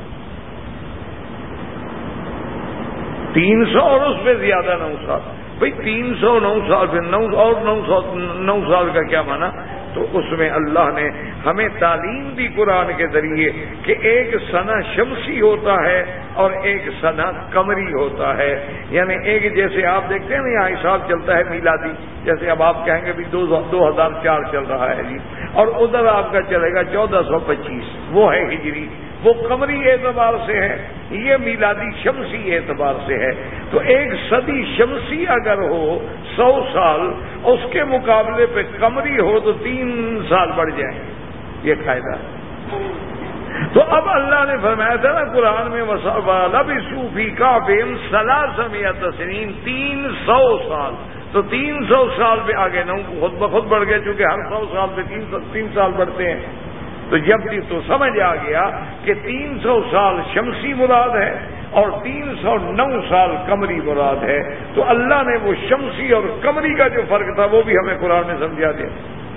تین سو اور اس پہ زیادہ نو سال۔ بھئی تین سو نو سال پھر نو اور نو سو نو سال کا کیا معنی؟ تو اس میں اللہ نے ہمیں تعلیم دی قرآن کے ذریعے کہ ایک سنہ شمسی ہوتا ہے اور ایک سنہ قمری ہوتا ہے، یعنی ایک جیسے آپ دیکھتے ہیں نا یہاں حساب چلتا ہے میلادی، جیسے اب آپ کہیں گے بھی دو دو ہزار چار چل رہا ہے جی، اور ادھر آپ کا چلے گا چودہ سو پچیس، وہ ہے ہجری، وہ قمری اعتبار سے ہے، یہ میلادی شمسی اعتبار سے ہے۔ تو ایک صدی شمسی اگر ہو سو سال، اس کے مقابلے پہ قمری ہو تو تین سال بڑھ جائیں، یہ قاعدہ ہے۔ تو اب اللہ نے فرمایا تھا نا قرآن میں وَلَبِثُوا فِي كَهْفِهِمْ ثَلَاثَمِائَةَ سِنِينَ، تین سو سال، تو تین سو سال پہ آگے نو خود بخود بڑھ گئے، چونکہ ہر سو سال پہ تین سو تین سال بڑھتے ہیں۔ تو جب بھی تو سمجھ آ گیا کہ تین سو سال شمسی مراد ہے اور تین سو نو سال قمری مراد ہے، تو اللہ نے وہ شمسی اور قمری کا جو فرق تھا وہ بھی ہمیں قرآن میں سمجھا دیا۔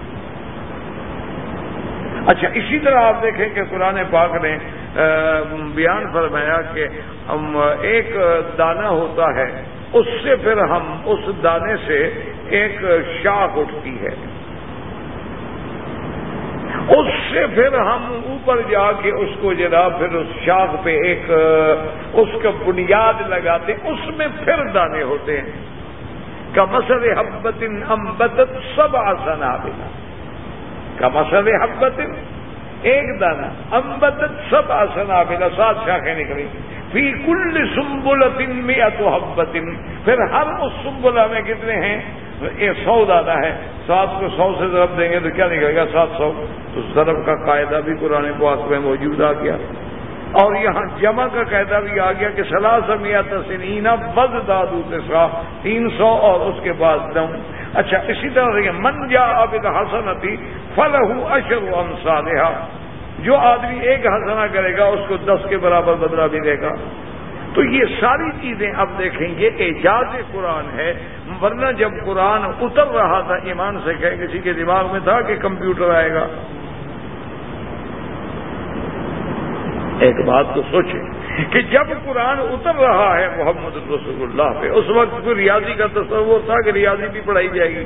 اچھا اسی طرح آپ دیکھیں کہ قرآن پاک نے بیان فرمایا کہ ہم ایک دانہ ہوتا ہے، اس سے پھر ہم اس دانے سے ایک شاخ اٹھتی ہے، اس سے پھر ہم اوپر جا کے اس کو جناب پھر اس شاخ پہ ایک اس کا بنیاد لگاتے، اس میں پھر دانے ہوتے ہیں۔ کمثل حبۃ انبتت سبع سنابل، کمثل حبۃ ایک دانہ، انبتت سبع سنابل سات شاخیں نکلی، فی کل سنبلۃ مئۃ حبۃ، پھر ہر اس سنبلہ میں کتنے ہیں؟ ایک سو دادا ہے، سات کو سو سے ضرب دیں گے تو کیا نکلے گا؟ سات سو. تو ضرب کا قاعدہ بھی قرآن پاک میں موجود آ گیا، اور یہاں جمع کا قاعدہ بھی آ گیا کہ ثلاثمائۃ سنین وازدادوا تسعا، تین سو اور اس کے بعد نو. اچھا اسی طرح سے من جاء بالحسنۃ فلہ عشر امثالھا، جو آدمی ایک حسنہ کرے گا اس کو دس کے برابر بدلہ ملے گا. تو یہ ساری چیزیں اب دیکھیں گے اعجاز قرآن ہے، ورنہ جب قرآن اتر رہا تھا ایمان سے کہ کسی کے دماغ میں تھا کہ کمپیوٹر آئے گا؟ ایک بات تو سوچیں کہ جب قرآن اتر رہا ہے محمد رسول اللہ پہ، اس وقت کوئی ریاضی کا تصور تھا کہ ریاضی بھی پڑھائی جائے گی؟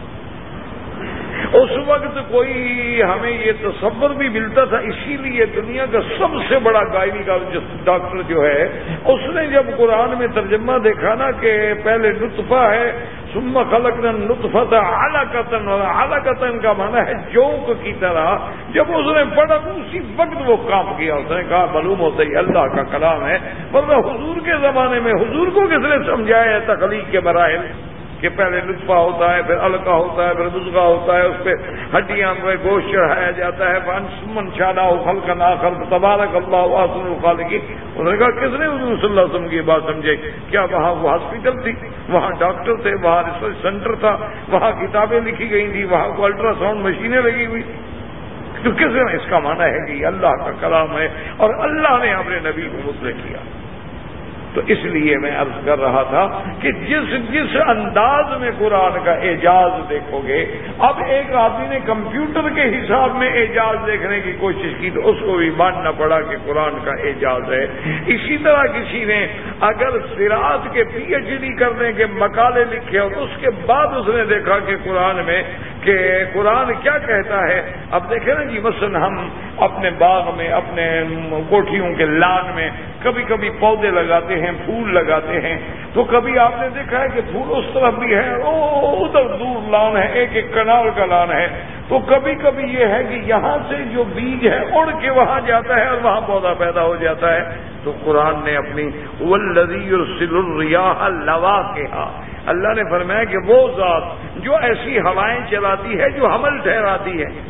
اس وقت کوئی ہمیں یہ تصور بھی ملتا تھا؟ اسی لیے دنیا کا سب سے بڑا گائنی کا ڈاکٹر جو ہے، اس نے جب قرآن میں ترجمہ دیکھا نا کہ پہلے نطفہ ہے، ثم خلقنا النطفۃ علقۃ، اور علقۃ کا معنی ہے جوک کی طرح، جب اس نے پڑھا تو اسی وقت وہ کام کیا. اس نے کہا معلوم ہوتا ہی اللہ کا کلام ہے، ورنہ حضور کے زمانے میں حضور کو کس نے سمجھایا ہے تخلیق کے مراحل کہ پہلے نطفہ ہوتا ہے، پھر علقہ ہوتا ہے، پھر مضغہ ہوتا ہے، اس پہ ہڈیاں پہ گوشت چڑھایا جاتا ہے، فَمَنْ شَاءَ خَلْقًا آخَرَ تَبَارَكَ اللَّهُ أَحْسَنُ الْخَالِقِينَ. انہوں نے کہا کس نے حضور صلی اللہ علیہ وسلم کی بات سمجھے؟ کیا وہاں وہ ہاسپٹل تھی، وہاں ڈاکٹر تھے، وہاں ریسرچ سینٹر تھا، وہاں کتابیں لکھی گئی تھی، وہاں کو الٹرا ساؤنڈ مشینیں لگی ہوئی؟ تو کس نے اس کا معنی ہے کہ یہ اللہ کا کلام ہے اور اللہ نے اپنے نبی کو مطلع کیا. تو اس لیے میں عرض کر رہا تھا کہ جس جس انداز میں قرآن کا اعجاز دیکھو گے، اب ایک آدمی نے کمپیوٹر کے حساب میں اعجاز دیکھنے کی کوشش کی تو اس کو بھی ماننا پڑا کہ قرآن کا اعجاز ہے. اسی طرح کسی نے اگر صراط کے پی ایچ ڈی کرنے کے مقالے لکھے اور اس کے بعد اس نے دیکھا کہ قرآن میں کہ قرآن کیا کہتا ہے. اب دیکھیں نا جی، مثلا ہم اپنے باغ میں، اپنے کوٹھیوں کے لان میں کبھی کبھی پودے لگاتے ہیں، پھول لگاتے ہیں، تو کبھی آپ نے دیکھا ہے کہ پھول اس طرف بھی ہے، او ادھر دور لان ہے، ایک ایک کنال کا لان ہے. تو کبھی کبھی یہ ہے کہ یہاں سے جو بیج ہے اڑ کے وہاں جاتا ہے اور وہاں پودا پیدا ہو جاتا ہے. تو قرآن نے اپنی وَالَّذِي يُرْسِلُ الرِّيَاحَ لَوَاقِحَ، اللہ نے فرمایا کہ وہ ذات جو ایسی ہوائیں چلاتی ہے جو حمل ٹھہراتی ہے.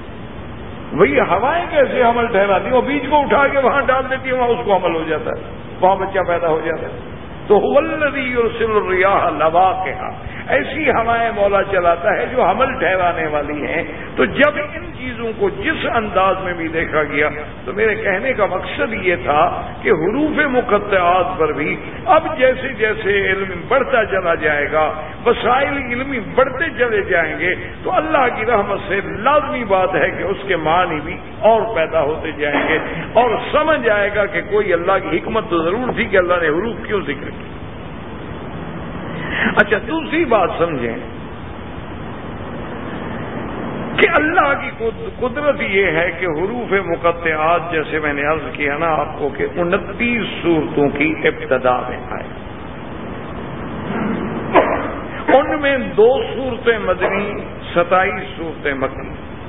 وہی ہوائیں کیسے حمل ٹھہراتی ہیں؟ وہ بیج کو اٹھا کے وہاں ڈال دیتی ہے، وہاں اس کو حمل ہو جاتا ہے، وہاں بچہ پیدا ہو جاتا ہے. تو وَالَّذِي يُرْسِلُ الرِّيَاحَ لَوَاقِحَ، ایسی ہوائیں مولا چلاتا ہے جو حمل ٹھہرانے والی ہیں. تو جب ان چیزوں کو جس انداز میں بھی دیکھا گیا تو میرے کہنے کا مقصد یہ تھا کہ حروف مقطعات پر بھی اب جیسے جیسے علم بڑھتا چلا جائے گا، وسائل علمی بڑھتے چلے جائیں گے، تو اللہ کی رحمت سے لازمی بات ہے کہ اس کے معنی بھی اور پیدا ہوتے جائیں گے اور سمجھ آئے گا کہ کوئی اللہ کی حکمت تو ضرور تھی کہ اللہ نے حروف کیوں ذکر کی. اچھا دوسری بات سمجھیں کہ اللہ کی قدرت یہ ہے کہ حروف مقطعات جیسے میں نے عرض کیا نا آپ کو کہ انتیس صورتوں کی ابتدا میں آئے، ان میں دو صورتیں مدنی، ستائیس صورتیں مکی.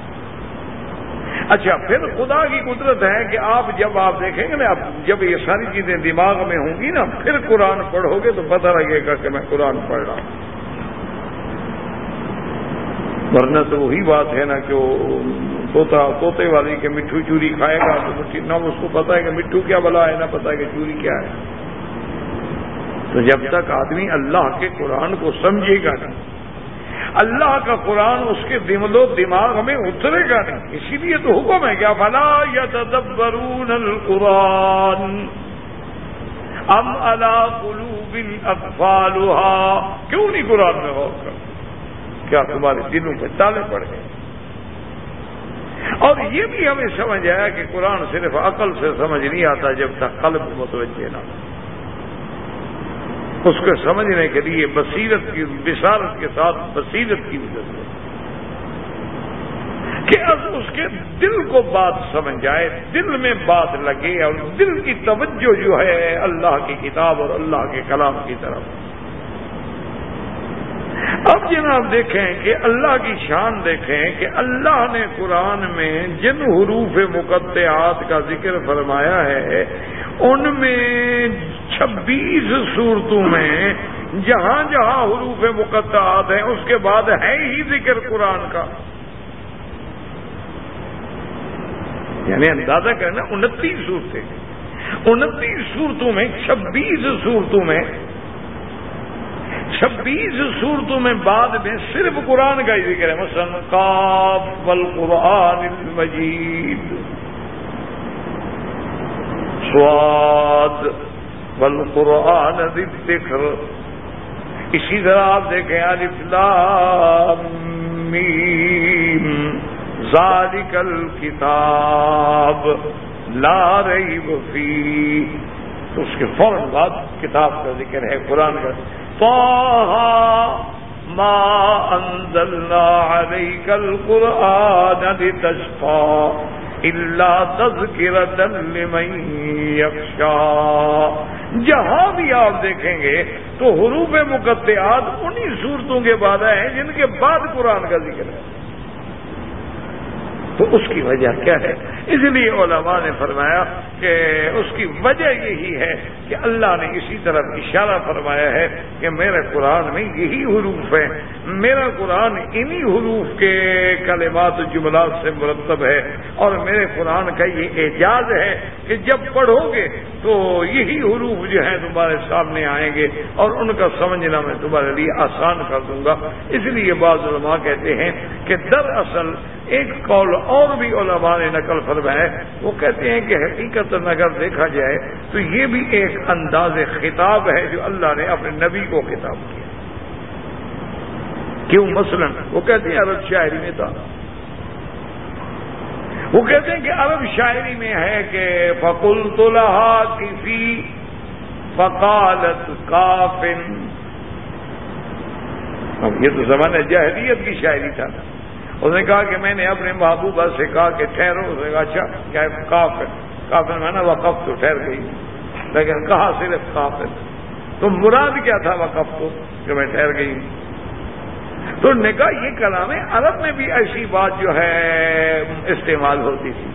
اچھا پھر خدا کی قدرت ہے کہ آپ جب آپ دیکھیں گے نا، اب جب یہ ساری چیزیں دماغ میں ہوں گی نا، پھر قرآن پڑھو گے تو پتہ لگے گا کہ میں قرآن پڑھ رہا ہوں. ورنہ تو وہی بات ہے نا کہ وہ طوطا طوطے والی کہ مٹھو چوری کھائے گا تو نہ اس کو پتا ہے کہ مٹھو کیا بلا ہے، نہ پتا ہے کہ چوری کیا ہے. تو جب تک آدمی اللہ کے قرآن کو سمجھے گا نہیں، اللہ کا قرآن اس کے دل و دماغ میں اترے گا نہیں. اسی لیے تو حکم ہے کیا فلا یتدبرون القرآن ام علی قلوب اقفالها، کیوں نہیں قرآن میں غور کر؟ کیا تمہارے دلوں پہ تالے پڑ گئے؟ اور یہ بھی ہمیں سمجھ آیا کہ قرآن صرف عقل سے سمجھ نہیں آتا جب تک قلب متوجہ نہ ہو. اس کو سمجھنے کے لیے بصیرت کی بصارت کے ساتھ بصیرت کی ضرورت ہے کہ اب اس کے دل کو بات سمجھ جائے، دل میں بات لگے اور دل کی توجہ جو ہے اللہ کی کتاب اور اللہ کے کلام کی طرف. اب جناب دیکھیں کہ اللہ کی شان دیکھیں کہ اللہ نے قرآن میں جن حروف مقطعات کا ذکر فرمایا ہے ان میں چھبیس صورتوں میں جہاں جہاں حروف مقطعات ہیں اس کے بعد ہے ہی ذکر قرآن کا. یعنی اندازہ کرنا انتیس صورتیں، انتیس صورتوں میں چھبیس صورتوں میں چھبیس صورتوں میں بعد میں صرف قرآن کا ہی ذکر ہے. مثلا قاف والقرآن المجید، صاد والقرآن ذی الذکر. اسی طرح آپ دیکھیں الف لام میم ذالک الکتاب لا ریب فیہ، تو اس کے فوراً بعد کتاب کا ذکر ہے، قرآن کا. طٰہ ما انزلنا علیک القرآن لتشقى الا تذکرۃ لمن یخشی. جہاں بھی آپ دیکھیں گے تو حروف مقطعات انہی صورتوں کے بعد ہیں جن کے بعد قرآن کا ذکر ہے. تو اس کی وجہ کیا ہے؟ اس لیے علماء نے فرمایا کہ اس کی وجہ یہی ہے کہ اللہ نے اسی طرف اشارہ فرمایا ہے کہ میرے قرآن میں یہی حروف ہیں، میرا قرآن انہی حروف کے کلمات و جملات سے مرتب ہے، اور میرے قرآن کا یہ اعجاز ہے کہ جب پڑھو گے تو یہی حروف جو ہیں تمہارے سامنے آئیں گے اور ان کا سمجھنا میں تمہارے لیے آسان کر دوں گا. اس لیے بعض علماء کہتے ہیں کہ دراصل ایک قول اور بھی علماء نے نقل فرمایا، وہ کہتے ہیں کہ حقیقت اگر دیکھا جائے تو یہ بھی ایک انداز خطاب ہے جو اللہ نے اپنے نبی کو خطاب کیا. کیوں؟ مثلا وہ کہتے ہیں عرب شاعری میں تھا، وہ کہتے ہیں کہ عرب شاعری میں ہے کہ فَقُلْتُ لَهَا كِفِي فَقَالَتْ كَافٍ. اب یہ تو زمانہ جاہلیت کی شاعری تھا. اس نے کہا کہ میں نے اپنے محبوبہ سے کہا کہ ٹھہرو. اس نے کہا اچھا کیا کافر؟ کافر میں نا وقف تو ٹھہر گئی، لیکن کہا صرف کافر. تو مراد کیا تھا وقف تو کہ میں ٹھہر گئی؟ تو نے کہا یہ کلام عرب میں بھی ایسی بات جو ہے استعمال ہوتی تھی.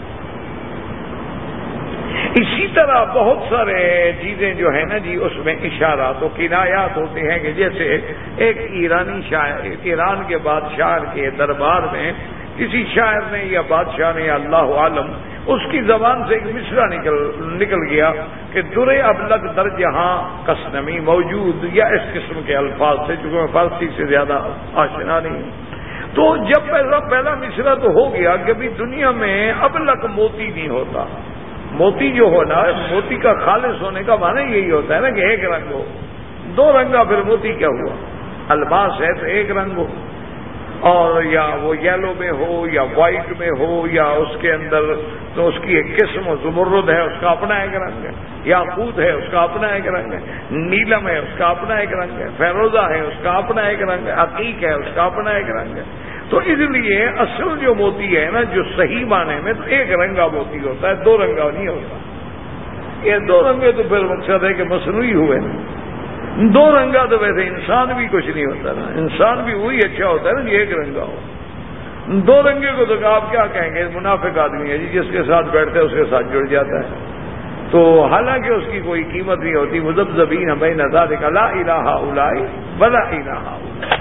اسی طرح بہت سارے چیزیں جو ہیں نا جی اس میں اشارات و کنایات ہوتے ہیں کہ جیسے ایک ایرانی شاعر، ایران کے بادشاہ کے دربار میں کسی شاعر نے یا بادشاہ نے یا اللہ عالم اس کی زبان سے ایک مصرع نکل نکل گیا کہ درے ابلغ در جہاں کسنمی موجود، یا اس قسم کے الفاظ سے، چونکہ میں فارسی سے زیادہ آشنا نہیں. تو جب پہلا پہلا مصرع تو ہو گیا کہ بھی دنیا میں ابلغ موتی نہیں ہوتا. موتی جو ہونا ہے، موتی کا خالص ہونے کا معنی یہی ہوتا ہے نا کہ ایک رنگ ہو. دو رنگا پھر موتی کیا ہوا؟ الماس ہے تو ایک رنگ ہو، اور یا وہ یلو میں ہو یا وائٹ میں ہو یا اس کے اندر تو اس کی ایک قسم زمرد ہے اس کا اپنا ایک رنگ ہے، یاقوت ہے اس کا اپنا ایک رنگ ہے، نیلم ہے اس کا اپنا ایک رنگ ہے، فیروزہ ہے اس کا اپنا ایک رنگ ہے، عقیق ہے اس کا اپنا ایک رنگ ہے. تو اس لیے اصل جو موتی ہے نا جو صحیح معنی میں تو ایک رنگا موتی ہوتا ہے، دو رنگا نہیں ہوتا. یہ دو رنگے تو پھر مقصد ہے کہ مصنوعی ہوئے نا. دو رنگا تو ویسے انسان بھی کچھ نہیں ہوتا نا، انسان بھی وہی اچھا ہوتا ہے نا جی ایک رنگا ہو. دو رنگے کو تو آپ کیا کہیں گے؟ منافق آدمی ہے جی، جس کے ساتھ بیٹھتے ہے اس کے ساتھ جڑ جاتا ہے. تو حالانکہ اس کی کوئی قیمت نہیں ہوتی. مذبذبین بین ذالک لا الہ الا ولا الہ الا.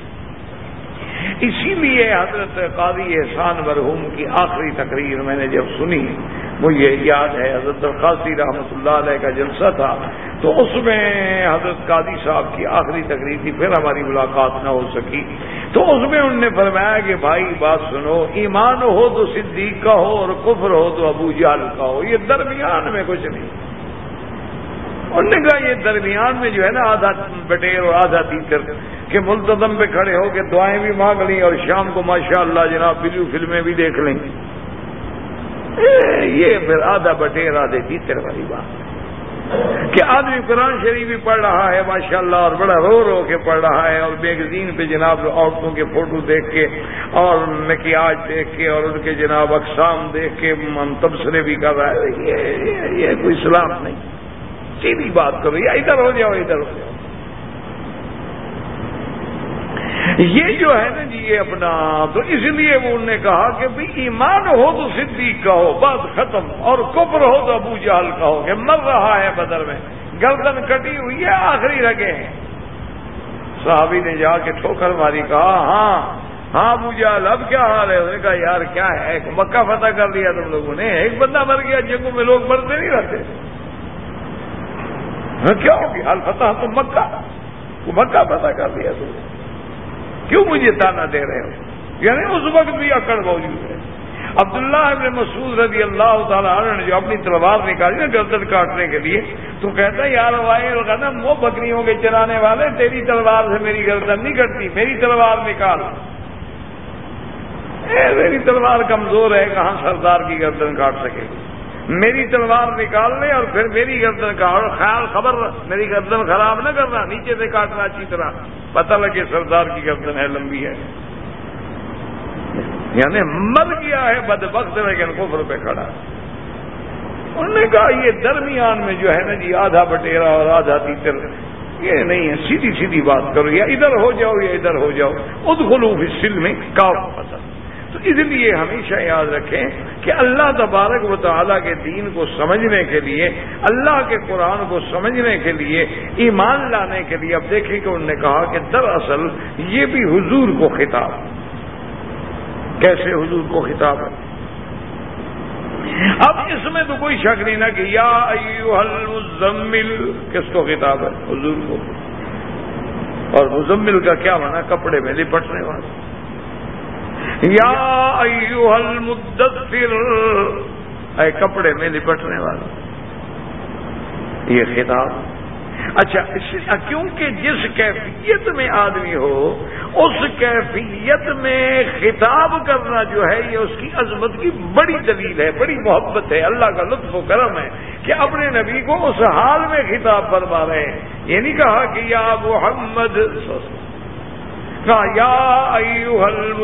اسی لیے حضرت قاضی احسان مرحوم کی آخری تقریر میں نے جب سنی، مجھے یاد ہے حضرت القاضی رحمۃ اللہ علیہ کا جلسہ تھا، تو اس میں حضرت قاضی صاحب کی آخری تقریر تھی، پھر ہماری ملاقات نہ ہو سکی. تو اس میں انہوں نے فرمایا کہ بھائی بات سنو، ایمان ہو تو صدیق کا ہو اور کفر ہو تو ابو جہل کا ہو، یہ درمیان میں کچھ نہیں. انہوں نے کہا یہ درمیان میں جو ہے نا آدھا بٹیر اور آدھا تیتر کہ ملتزم پہ کھڑے ہو کے دعائیں بھی مانگ لیں اور شام کو ماشاءاللہ جناب بلیو فلمیں بھی دیکھ لیں، یہ پھر آدھا بٹیر آدھے تیتر والی بات کہ آدمی قرآن شریف بھی پڑھ رہا ہے ماشاءاللہ اور بڑا رو رو کے پڑھ رہا ہے، اور میگزین پہ جناب عورتوں کے فوٹو دیکھ کے اور مکیاج دیکھ کے اور ان کے جناب اقسام دیکھ کے تبصرے بھی کر رہا ہے. یہ, یہ کوئی اسلام نہیں. سیدھی بات کرو، یا ادھر ہو جاؤ ادھر ہو جاؤ. یہ جو ہے نا جی یہ اپنا، تو اس لیے وہ انہوں نے کہا کہ بھی ایمان ہو تو صدیق کا ہو، بات ختم، اور کفر ہو تو ابو جہل کا ہو کہ مر رہا ہے بدر میں، گردن کٹی ہوئی ہے آخری رگے ہیں. صحابی نے جا کے ٹھوکر ماری، کہا ہاں ہاں ابو جہل اب کیا حال ہے؟ انہوں نے کہا یار کیا ہے، ایک مکہ فتح کر لیا تم لوگوں نے، ایک بندہ مر گیا، جنگوں میں لوگ مرتے نہیں رہتے، کیا ہو گیا حال فتح تم مکہ، مکہ فتح کر لیا تم، کیوں مجھے تانا دے رہے ہو؟ یعنی اس وقت بھی اکڑ موجود ہے۔ عبداللہ ابن مسعود رضی اللہ تعالیٰ عنہ نے جو اپنی تلوار نکالی نا گردن کاٹنے کے لیے، تو کہتا ہے یار وائے الغنم، وہ بکریوں کے چرانے والے، تیری تلوار سے میری گردن نہیں کٹتی، میری تلوار نکال، اے میری تلوار کمزور ہے، کہاں سردار کی گردن کاٹ سکے گی، میری تلوار نکال لے اور پھر میری گردن کا، اور خیال خبر میری گردن خراب نہ کرنا، نیچے سے کاٹنا اچھی طرح، پتہ لگے سردار کی گردن ہے لمبی ہے، یعنی مر گیا ہے بدبخت لیکن کفر پہ کھڑا۔ انہوں نے کہا یہ درمیان میں جو ہے نا جی آدھا بٹیرا اور آدھا تیتر، یہ نہیں ہے، سیدھی سیدھی بات کرو، یا ادھر ہو جاؤ یا ادھر ہو جاؤ، ادخلوا فی السلم کافۃ۔ تو اس لیے ہمیشہ یاد رکھیں کہ اللہ تبارک و تعالیٰ کے دین کو سمجھنے کے لیے، اللہ کے قرآن کو سمجھنے کے لیے، ایمان لانے کے لیے، اب دیکھیں کہ انہوں نے کہا کہ دراصل یہ بھی حضور کو خطاب، کیسے حضور کو خطاب ہے؟ اب اس میں تو کوئی شک نہیں نا کہ یا ایھا المزمل کس کو خطاب ہے؟ حضور کو۔ اور مزمل کا کیا معنی؟ کپڑے میں لپٹنے والا۔ یا ایھا المدثر، اے کپڑے میں لپٹنے والا، یہ خطاب۔ اچھا، کیونکہ جس کیفیت میں آدمی ہو اس کیفیت میں خطاب کرنا جو ہے یہ اس کی عظمت کی بڑی دلیل ہے، بڑی محبت ہے، اللہ کا لطف و کرم ہے کہ اپنے نبی کو اس حال میں خطاب فرما رہے ہیں۔ یہ نہیں کہا کہ یا محمد، کہا یا ایھا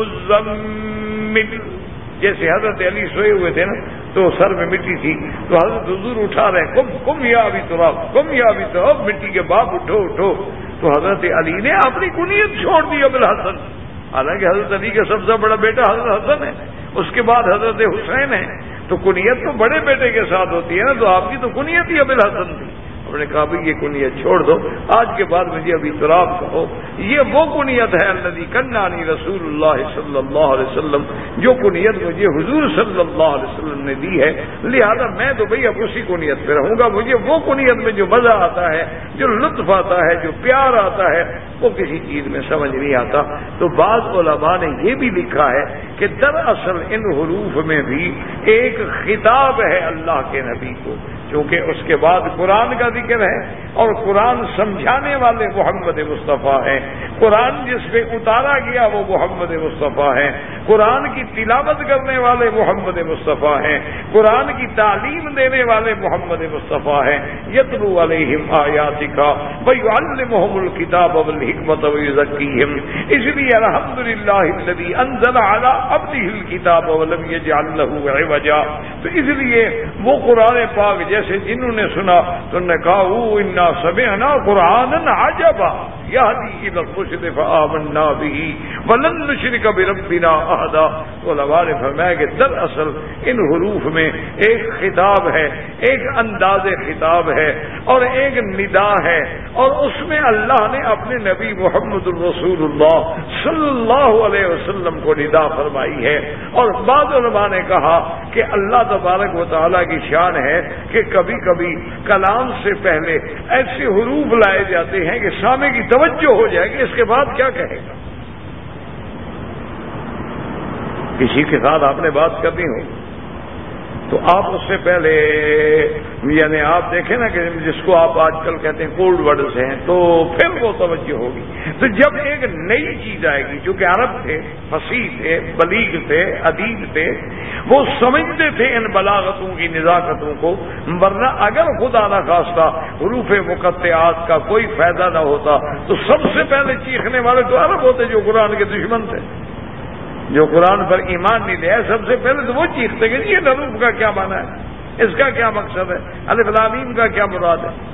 المزمل، جیسے حضرت علی سوئے ہوئے تھے نا تو سر میں مٹی تھی تو حضرت حضور اٹھا رہے ہیں، کم کم یا ابی تراب، کم یا ابی تراب، مٹی کے باپ اٹھو اٹھو، تو حضرت علی نے اپنی کنیت چھوڑ دی ابوالحسن، حالانکہ حضرت علی کا سب سے بڑا بیٹا حضرت حسن ہے، اس کے بعد حضرت حسین ہے، تو کنیت تو بڑے بیٹے کے ساتھ ہوتی ہے نا، تو آپ کی تو کنیت ہی ابوالحسن تھی۔ انہوں نے کہا بھائی یہ کنیت چھوڑ دو، آج کے بعد مجھے ابھی تراب کہو، یہ وہ کنیت ہے الذی کنانی رسول اللہ صلی اللہ علیہ وسلم، جو کنیت مجھے حضور صلی اللہ علیہ وسلم نے دی ہے، لہذا میں تو بھئی اب اسی کنیت پہ رہوں گا، مجھے وہ کنیت میں جو مزہ آتا ہے، جو لطف آتا ہے، جو پیار آتا ہے، وہ کسی چیز میں سمجھ نہیں آتا۔ تو بعض علماء نے یہ بھی لکھا ہے کہ دراصل ان حروف میں بھی ایک خطاب ہے اللہ کے نبی کو، چونکہ اس کے بعد قرآن کا ذکر ہے اور قرآن سمجھانے والے محمد مصطفیٰ ہیں، قرآن جس پہ اتارا گیا وہ محمد مصطفیٰ ہیں، قرآن کی تلاوت کرنے والے محمد مصطفیٰ ہیں، قرآن کی تعلیم دینے والے محمد مصطفیٰ ہیں، یتلو علیہم آیاتک ویعلمہم الکتاب والحکمۃ ویزکیہم۔ اس لیے الحمدللہ الذی انزل علی عبدہ الکتاب ولم یجعل لہ عوجا، تو اس لیے وہ قرآن پاک جیسے جنہوں نے سنا تو انہوں نے کہا او انا سمعنا قرآنا عجبا یہدی الی الرشد فآمنا بہ ولن نشرک بربنا احدا۔ تو علماء نے فرمایا کہ دراصل ان حروف میں ایک خطاب ہے، ایک انداز خطاب ہے اور ایک ندا ہے، اور اس میں اللہ نے اپنے نبی محمد الرسول اللہ صلی اللہ علیہ وسلم کو ندا فرمائی ہے۔ اور بعض علماء نے کہا کہ اللہ تبارک و تعالیٰ کی شان ہے کہ کبھی کبھی کلام سے پہلے ایسے حروف لائے جاتے ہیں کہ سامع کی توجہ ہو جائے گی اس کے بعد کیا کہے گا۔ کسی کے ساتھ آپ نے بات کرنی ہو تو آپ اس سے پہلے یعنی آپ دیکھیں نا کہ جس کو آپ آج کل کہتے ہیں کولڈ ورڈز ہیں، تو پھر وہ توجہ ہوگی۔ تو جب ایک نئی چیز آئے گی، جو کہ عرب تھے، فصیح تھے، بلیغ تھے، ادیب تھے، وہ سمجھتے تھے ان بلاغتوں کی نزاکتوں کو، ورنہ اگر خدا نہ خواستہ حروف مقطعات کا کوئی فائدہ نہ ہوتا تو سب سے پہلے چیخنے والے تو عرب ہوتے جو قرآن کے دشمن تھے، جو قرآن پر ایمان نہیں لے آئے، سب سے پہلے تو وہ چیختے کہ یہ حروف کا کیا معنی ہے، اس کا کیا مقصد ہے، الف لام میم کا کیا مراد ہے۔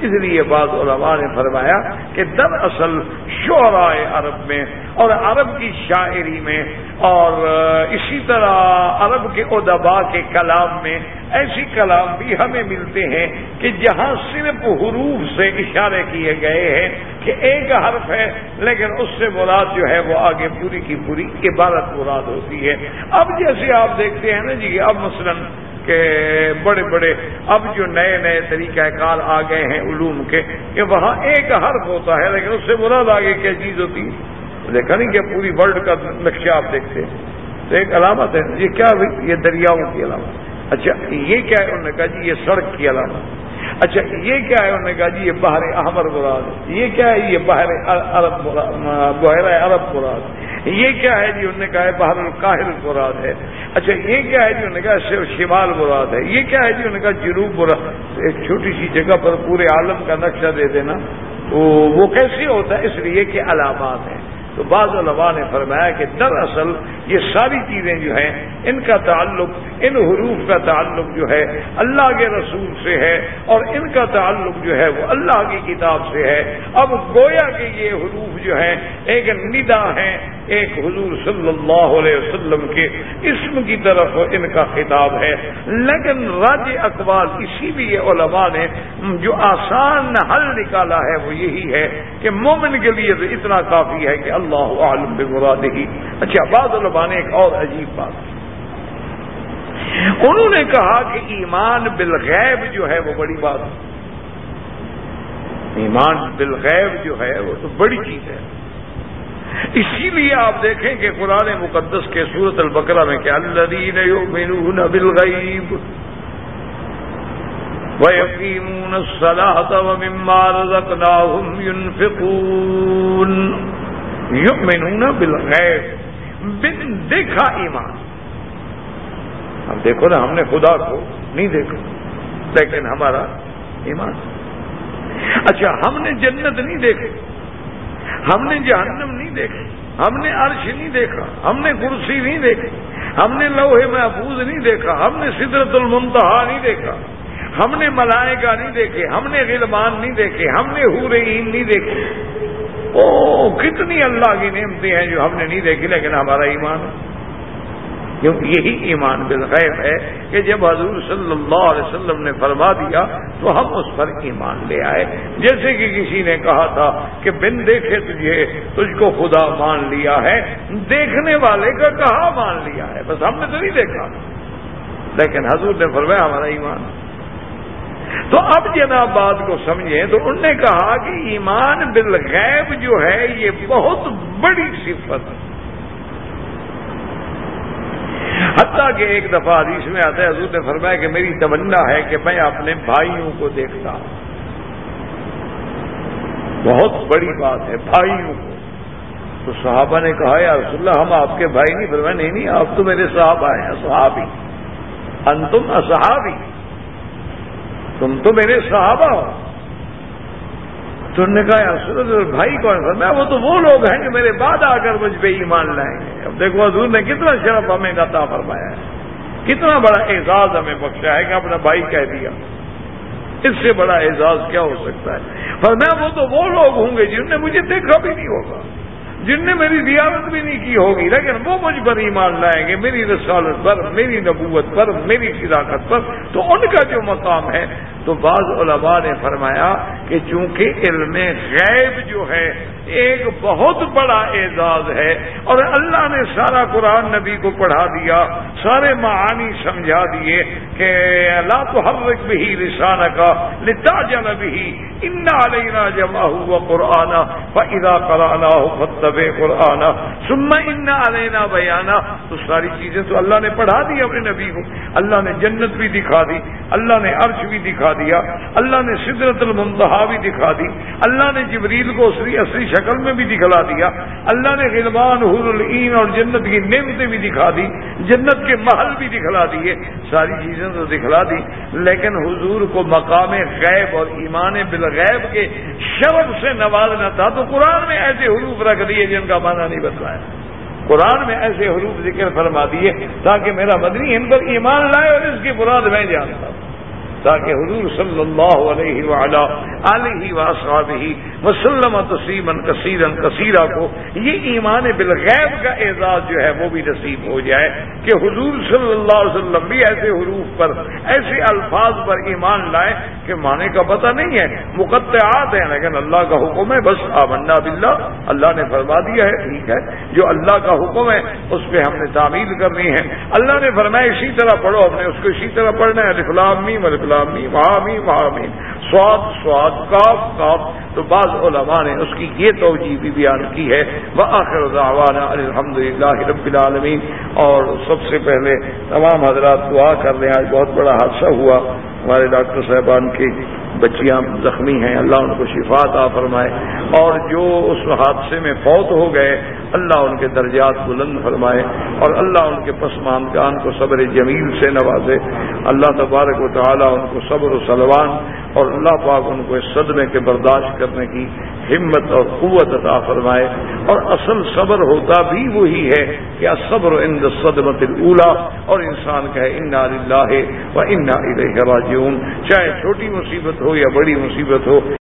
اس لیے بعض علماء نے فرمایا کہ دراصل شعراء عرب میں اور عرب کی شاعری میں اور اسی طرح عرب کے ادباء کے کلام میں ایسی کلام بھی ہمیں ملتے ہیں کہ جہاں صرف حروف سے اشارے کیے گئے ہیں کہ ایک حرف ہے لیکن اس سے مراد جو ہے وہ آگے پوری کی پوری عبارت مراد ہوتی ہے. اب جیسے آپ دیکھتے ہیں نا جی، اب مثلاً کہ بڑے بڑے اب جو نئے نئے طریقہ کار آ گئے ہیں علوم کے کہ وہاں ایک حرف ہوتا ہے لیکن اس سے مراد آگے کیا چیز ہوتی ہے. دیکھا نہیں کہ پوری ورلڈ کا نقشہ آپ دیکھتے ہیں تو ایک علامت ہے. یہ کیا ہوئی؟ یہ دریاؤں کی علامت. اچھا یہ کیا ہے؟ انہوں نے کہا جی یہ سڑک کی علامت. اچھا یہ کیا ہے؟ انہوں نے کہا جی یہ بحر احمر مراد. یہ کیا ہے؟ یہ بحر عرب بحیرہ عرب مراد. یہ کیا ہے جی؟ انہوں نے کہا ہے بحر الکاہل مراد ہے. اچھا یہ کیا ہے جی؟ انہوں نے کہا شمال مراد ہے. یہ کیا ہے جی؟ انہوں نے کہا جنوب مراد. ایک چھوٹی سی جگہ پر پورے عالم کا نقشہ دے دینا تو وہ کیسے ہوتا ہے؟ اس لیے کہ علامات ہیں. تو بعض علماء نے فرمایا کہ دراصل یہ ساری چیزیں جو ہیں ان کا تعلق، ان حروف کا تعلق جو ہے اللہ کے رسول سے ہے اور ان کا تعلق جو ہے وہ اللہ کی کتاب سے ہے. اب گویا کہ یہ حروف جو ہیں ایک ندا ہیں ایک حضور صلی اللہ علیہ وسلم کے اسم کی طرف ان کا خطاب ہے. لیکن راج اقوال اسی لیے علماء نے جو آسان حل نکالا ہے وہ یہی ہے کہ مومن کے لیے تو اتنا کافی ہے کہ اللہ اعلم بمرادہ. اچھا بعض علماء نے ایک اور عجیب بات، انہوں نے کہا کہ ایمان بالغیب جو ہے وہ بڑی بات ہے. ایمان بالغیب جو ہے وہ تو بڑی چیز ہے. اسی لیے آپ دیکھیں کہ قرآن مقدس کے سورۃ البقرہ میں کیا الذین یؤمنون بالغیب وَيَقِيمُونَ الصَّلَاةَ وَمِمَّا رَزَقْنَاهُمْ يُنْفِقُونَ. یؤمنون بالغیب، بن دیکھا ایمان. اب دیکھو نا، ہم نے خدا کو نہیں دیکھا لیکن ہمارا ایمان. اچھا ہم نے جنت نہیں دیکھی، ہم نے جہنم نہیں دیکھی، ہم نے عرش نہیں دیکھا، ہم نے کرسی نہیں دیکھی، ہم نے لوح محفوظ نہیں دیکھا، ہم نے سدرۃ المنتہا نہیں دیکھا، ہم نے ملائکہ نہیں دیکھے، ہم نے غلمان نہیں دیکھے، ہم نے حور عین نہیں دیکھے. او کتنی اللہ کی نعمتیں ہیں جو ہم نے نہیں دیکھی لیکن ہمارا ایمان ہے. کیونکہ یہی ایمان بالغیب ہے کہ جب حضور صلی اللہ علیہ وسلم نے فرما دیا تو ہم اس پر ایمان لے آئے. جیسے کہ کسی نے کہا تھا کہ بن دیکھے تجھے تجھ کو خدا مان لیا ہے، دیکھنے والے کا کہاں مان لیا ہے، بس ہم نے تو نہیں دیکھا لیکن حضور نے فرمایا ہمارا ایمان. تو اب جناب بات کو سمجھیں تو انہوں نے کہا کہ ایمان بالغیب جو ہے یہ بہت بڑی صفت ہے. حتیٰ کہ ایک دفعہ حدیث میں آتا ہے حضور نے فرمایا کہ میری تمنا ہے کہ میں اپنے بھائیوں کو دیکھتا ہوں. بہت بڑی بات ہے بھائیوں کو. تو صحابہ نے کہا یا رسول اللہ ہم آپ کے بھائی نہیں. فرمایا نہیں نہیں آپ تو میرے صحابہ ہیں، صحابی انتم اصحابی، تم تو میرے صحابہ ہو. تو انہوں نے کہا یا رسول اللہ بھائی کون؟ فرمایا وہ تو وہ لوگ ہیں جو میرے بعد آ کر مجھ پہ ایمان لائیں گے. اب دیکھو حضور نے کتنا شرف ہمیں عطا فرمایا ہے، کتنا بڑا اعزاز ہمیں بخشا ہے کہ اپنا بھائی کہہ دیا. اس سے بڑا اعزاز کیا ہو سکتا ہے؟ فرمایا وہ تو وہ لوگ ہوں گے جن نے مجھے دیکھا بھی نہیں ہوگا، جن نے میری زیارت بھی نہیں کی ہوگی لیکن وہ مجھ پر ایمان لائیں گے، میری رسالت پر، میری نبوت پر، میری صداقت پر. تو ان کا جو مقام ہے. تو بعض علماء نے فرمایا کہ چونکہ علم غیب جو ہے ایک بہت بڑا اعزاز ہے اور اللہ نے سارا قرآن نبی کو پڑھا دیا، سارے معانی سمجھا دیے کہ لا تحرک به لسانک لتعجل به ان علینا جمعه وقرآنا فاذا قرأناه فاتبع قرآنا ثم ان علینا بیانا. تو ساری چیزیں تو اللہ نے پڑھا دی اپنے نبی کو. اللہ نے جنت بھی دکھا دی، اللہ نے عرش بھی دکھا دیا، اللہ نے سدرۃ المنتہا بھی دکھا دی، اللہ نے جبریل کو اصلی اصلی شکل میں بھی دکھلا دیا، اللہ نے غلمان حور العین اور جنت کی نعمتیں بھی دکھا دی، جنت کے محل بھی دکھلا دیے. ساری چیزیں تو دکھلا دی لیکن حضور کو مقام غیب اور ایمان بالغیب کے شرف سے نوازنا تھا. تو قرآن میں ایسے حروف رکھ دیے جن کا معنی نہیں بتلایا. قرآن میں ایسے حروف ذکر فرما دیے تاکہ میرا مدنی ان پر ایمان لائے اور اس کی مراد میں جانتا ہوں. تاکہ حضور صلی اللہ علیہ وعلا آلہ واصحابہ وسلم تسلیما کثیرا کثیرا کو یہ ایمان بالغیب کا اعزاز جو ہے وہ بھی نصیب ہو جائے کہ حضور صلی اللہ علیہ وسلم بھی ایسے حروف پر ایسے الفاظ پر ایمان لائے کہ معنی کا پتہ نہیں ہے، مقطعات ہیں لیکن اللہ کا حکم ہے، بس آمنا باللہ، اللہ نے فرما دیا ہے، ٹھیک ہے، جو اللہ کا حکم ہے اس پہ ہم نے تعمیل کرنی ہے۔ اللہ نے فرمایا اسی طرح پڑھو، ہم نے اس کو اسی طرح پڑھنا ہے، الف لام میم الف لام میم حامیم حامیم صاد صاد کاف کاف۔ تو بعض علماء نے اس کی یہ توجیہ بھی بیان کی ہے۔ وآخر دعوانا الحمدللہ رب العالمین۔ اور سب سے پہلے تمام حضرات دعا کر رہے ہیں، آج بہت بڑا حادثہ ہوا، ہمارے ڈاکٹر صاحبان کی بچیاں زخمی ہیں، اللہ ان کو شفا عطا فرمائے، اور جو اس حادثے میں فوت ہو گئے اللہ ان کے درجات بلند فرمائے، اور اللہ ان کے پسماندگان کو صبر جمیل سے نوازے، اللہ تبارک و تعالی ان کو صبر و سلوان، اور اللہ پاک ان کو اس صدمے کے برداشت کرنے کی ہمت اور قوت عطا فرمائے۔ اور اصل صبر ہوتا بھی وہی ہے کہ الصبر عند الصدمۃ الاولی، اور انسان کہے انا للہ و انا الیہ راجعون، چاہے چھوٹی مصیبت ہو یا بڑی مصیبت ہو۔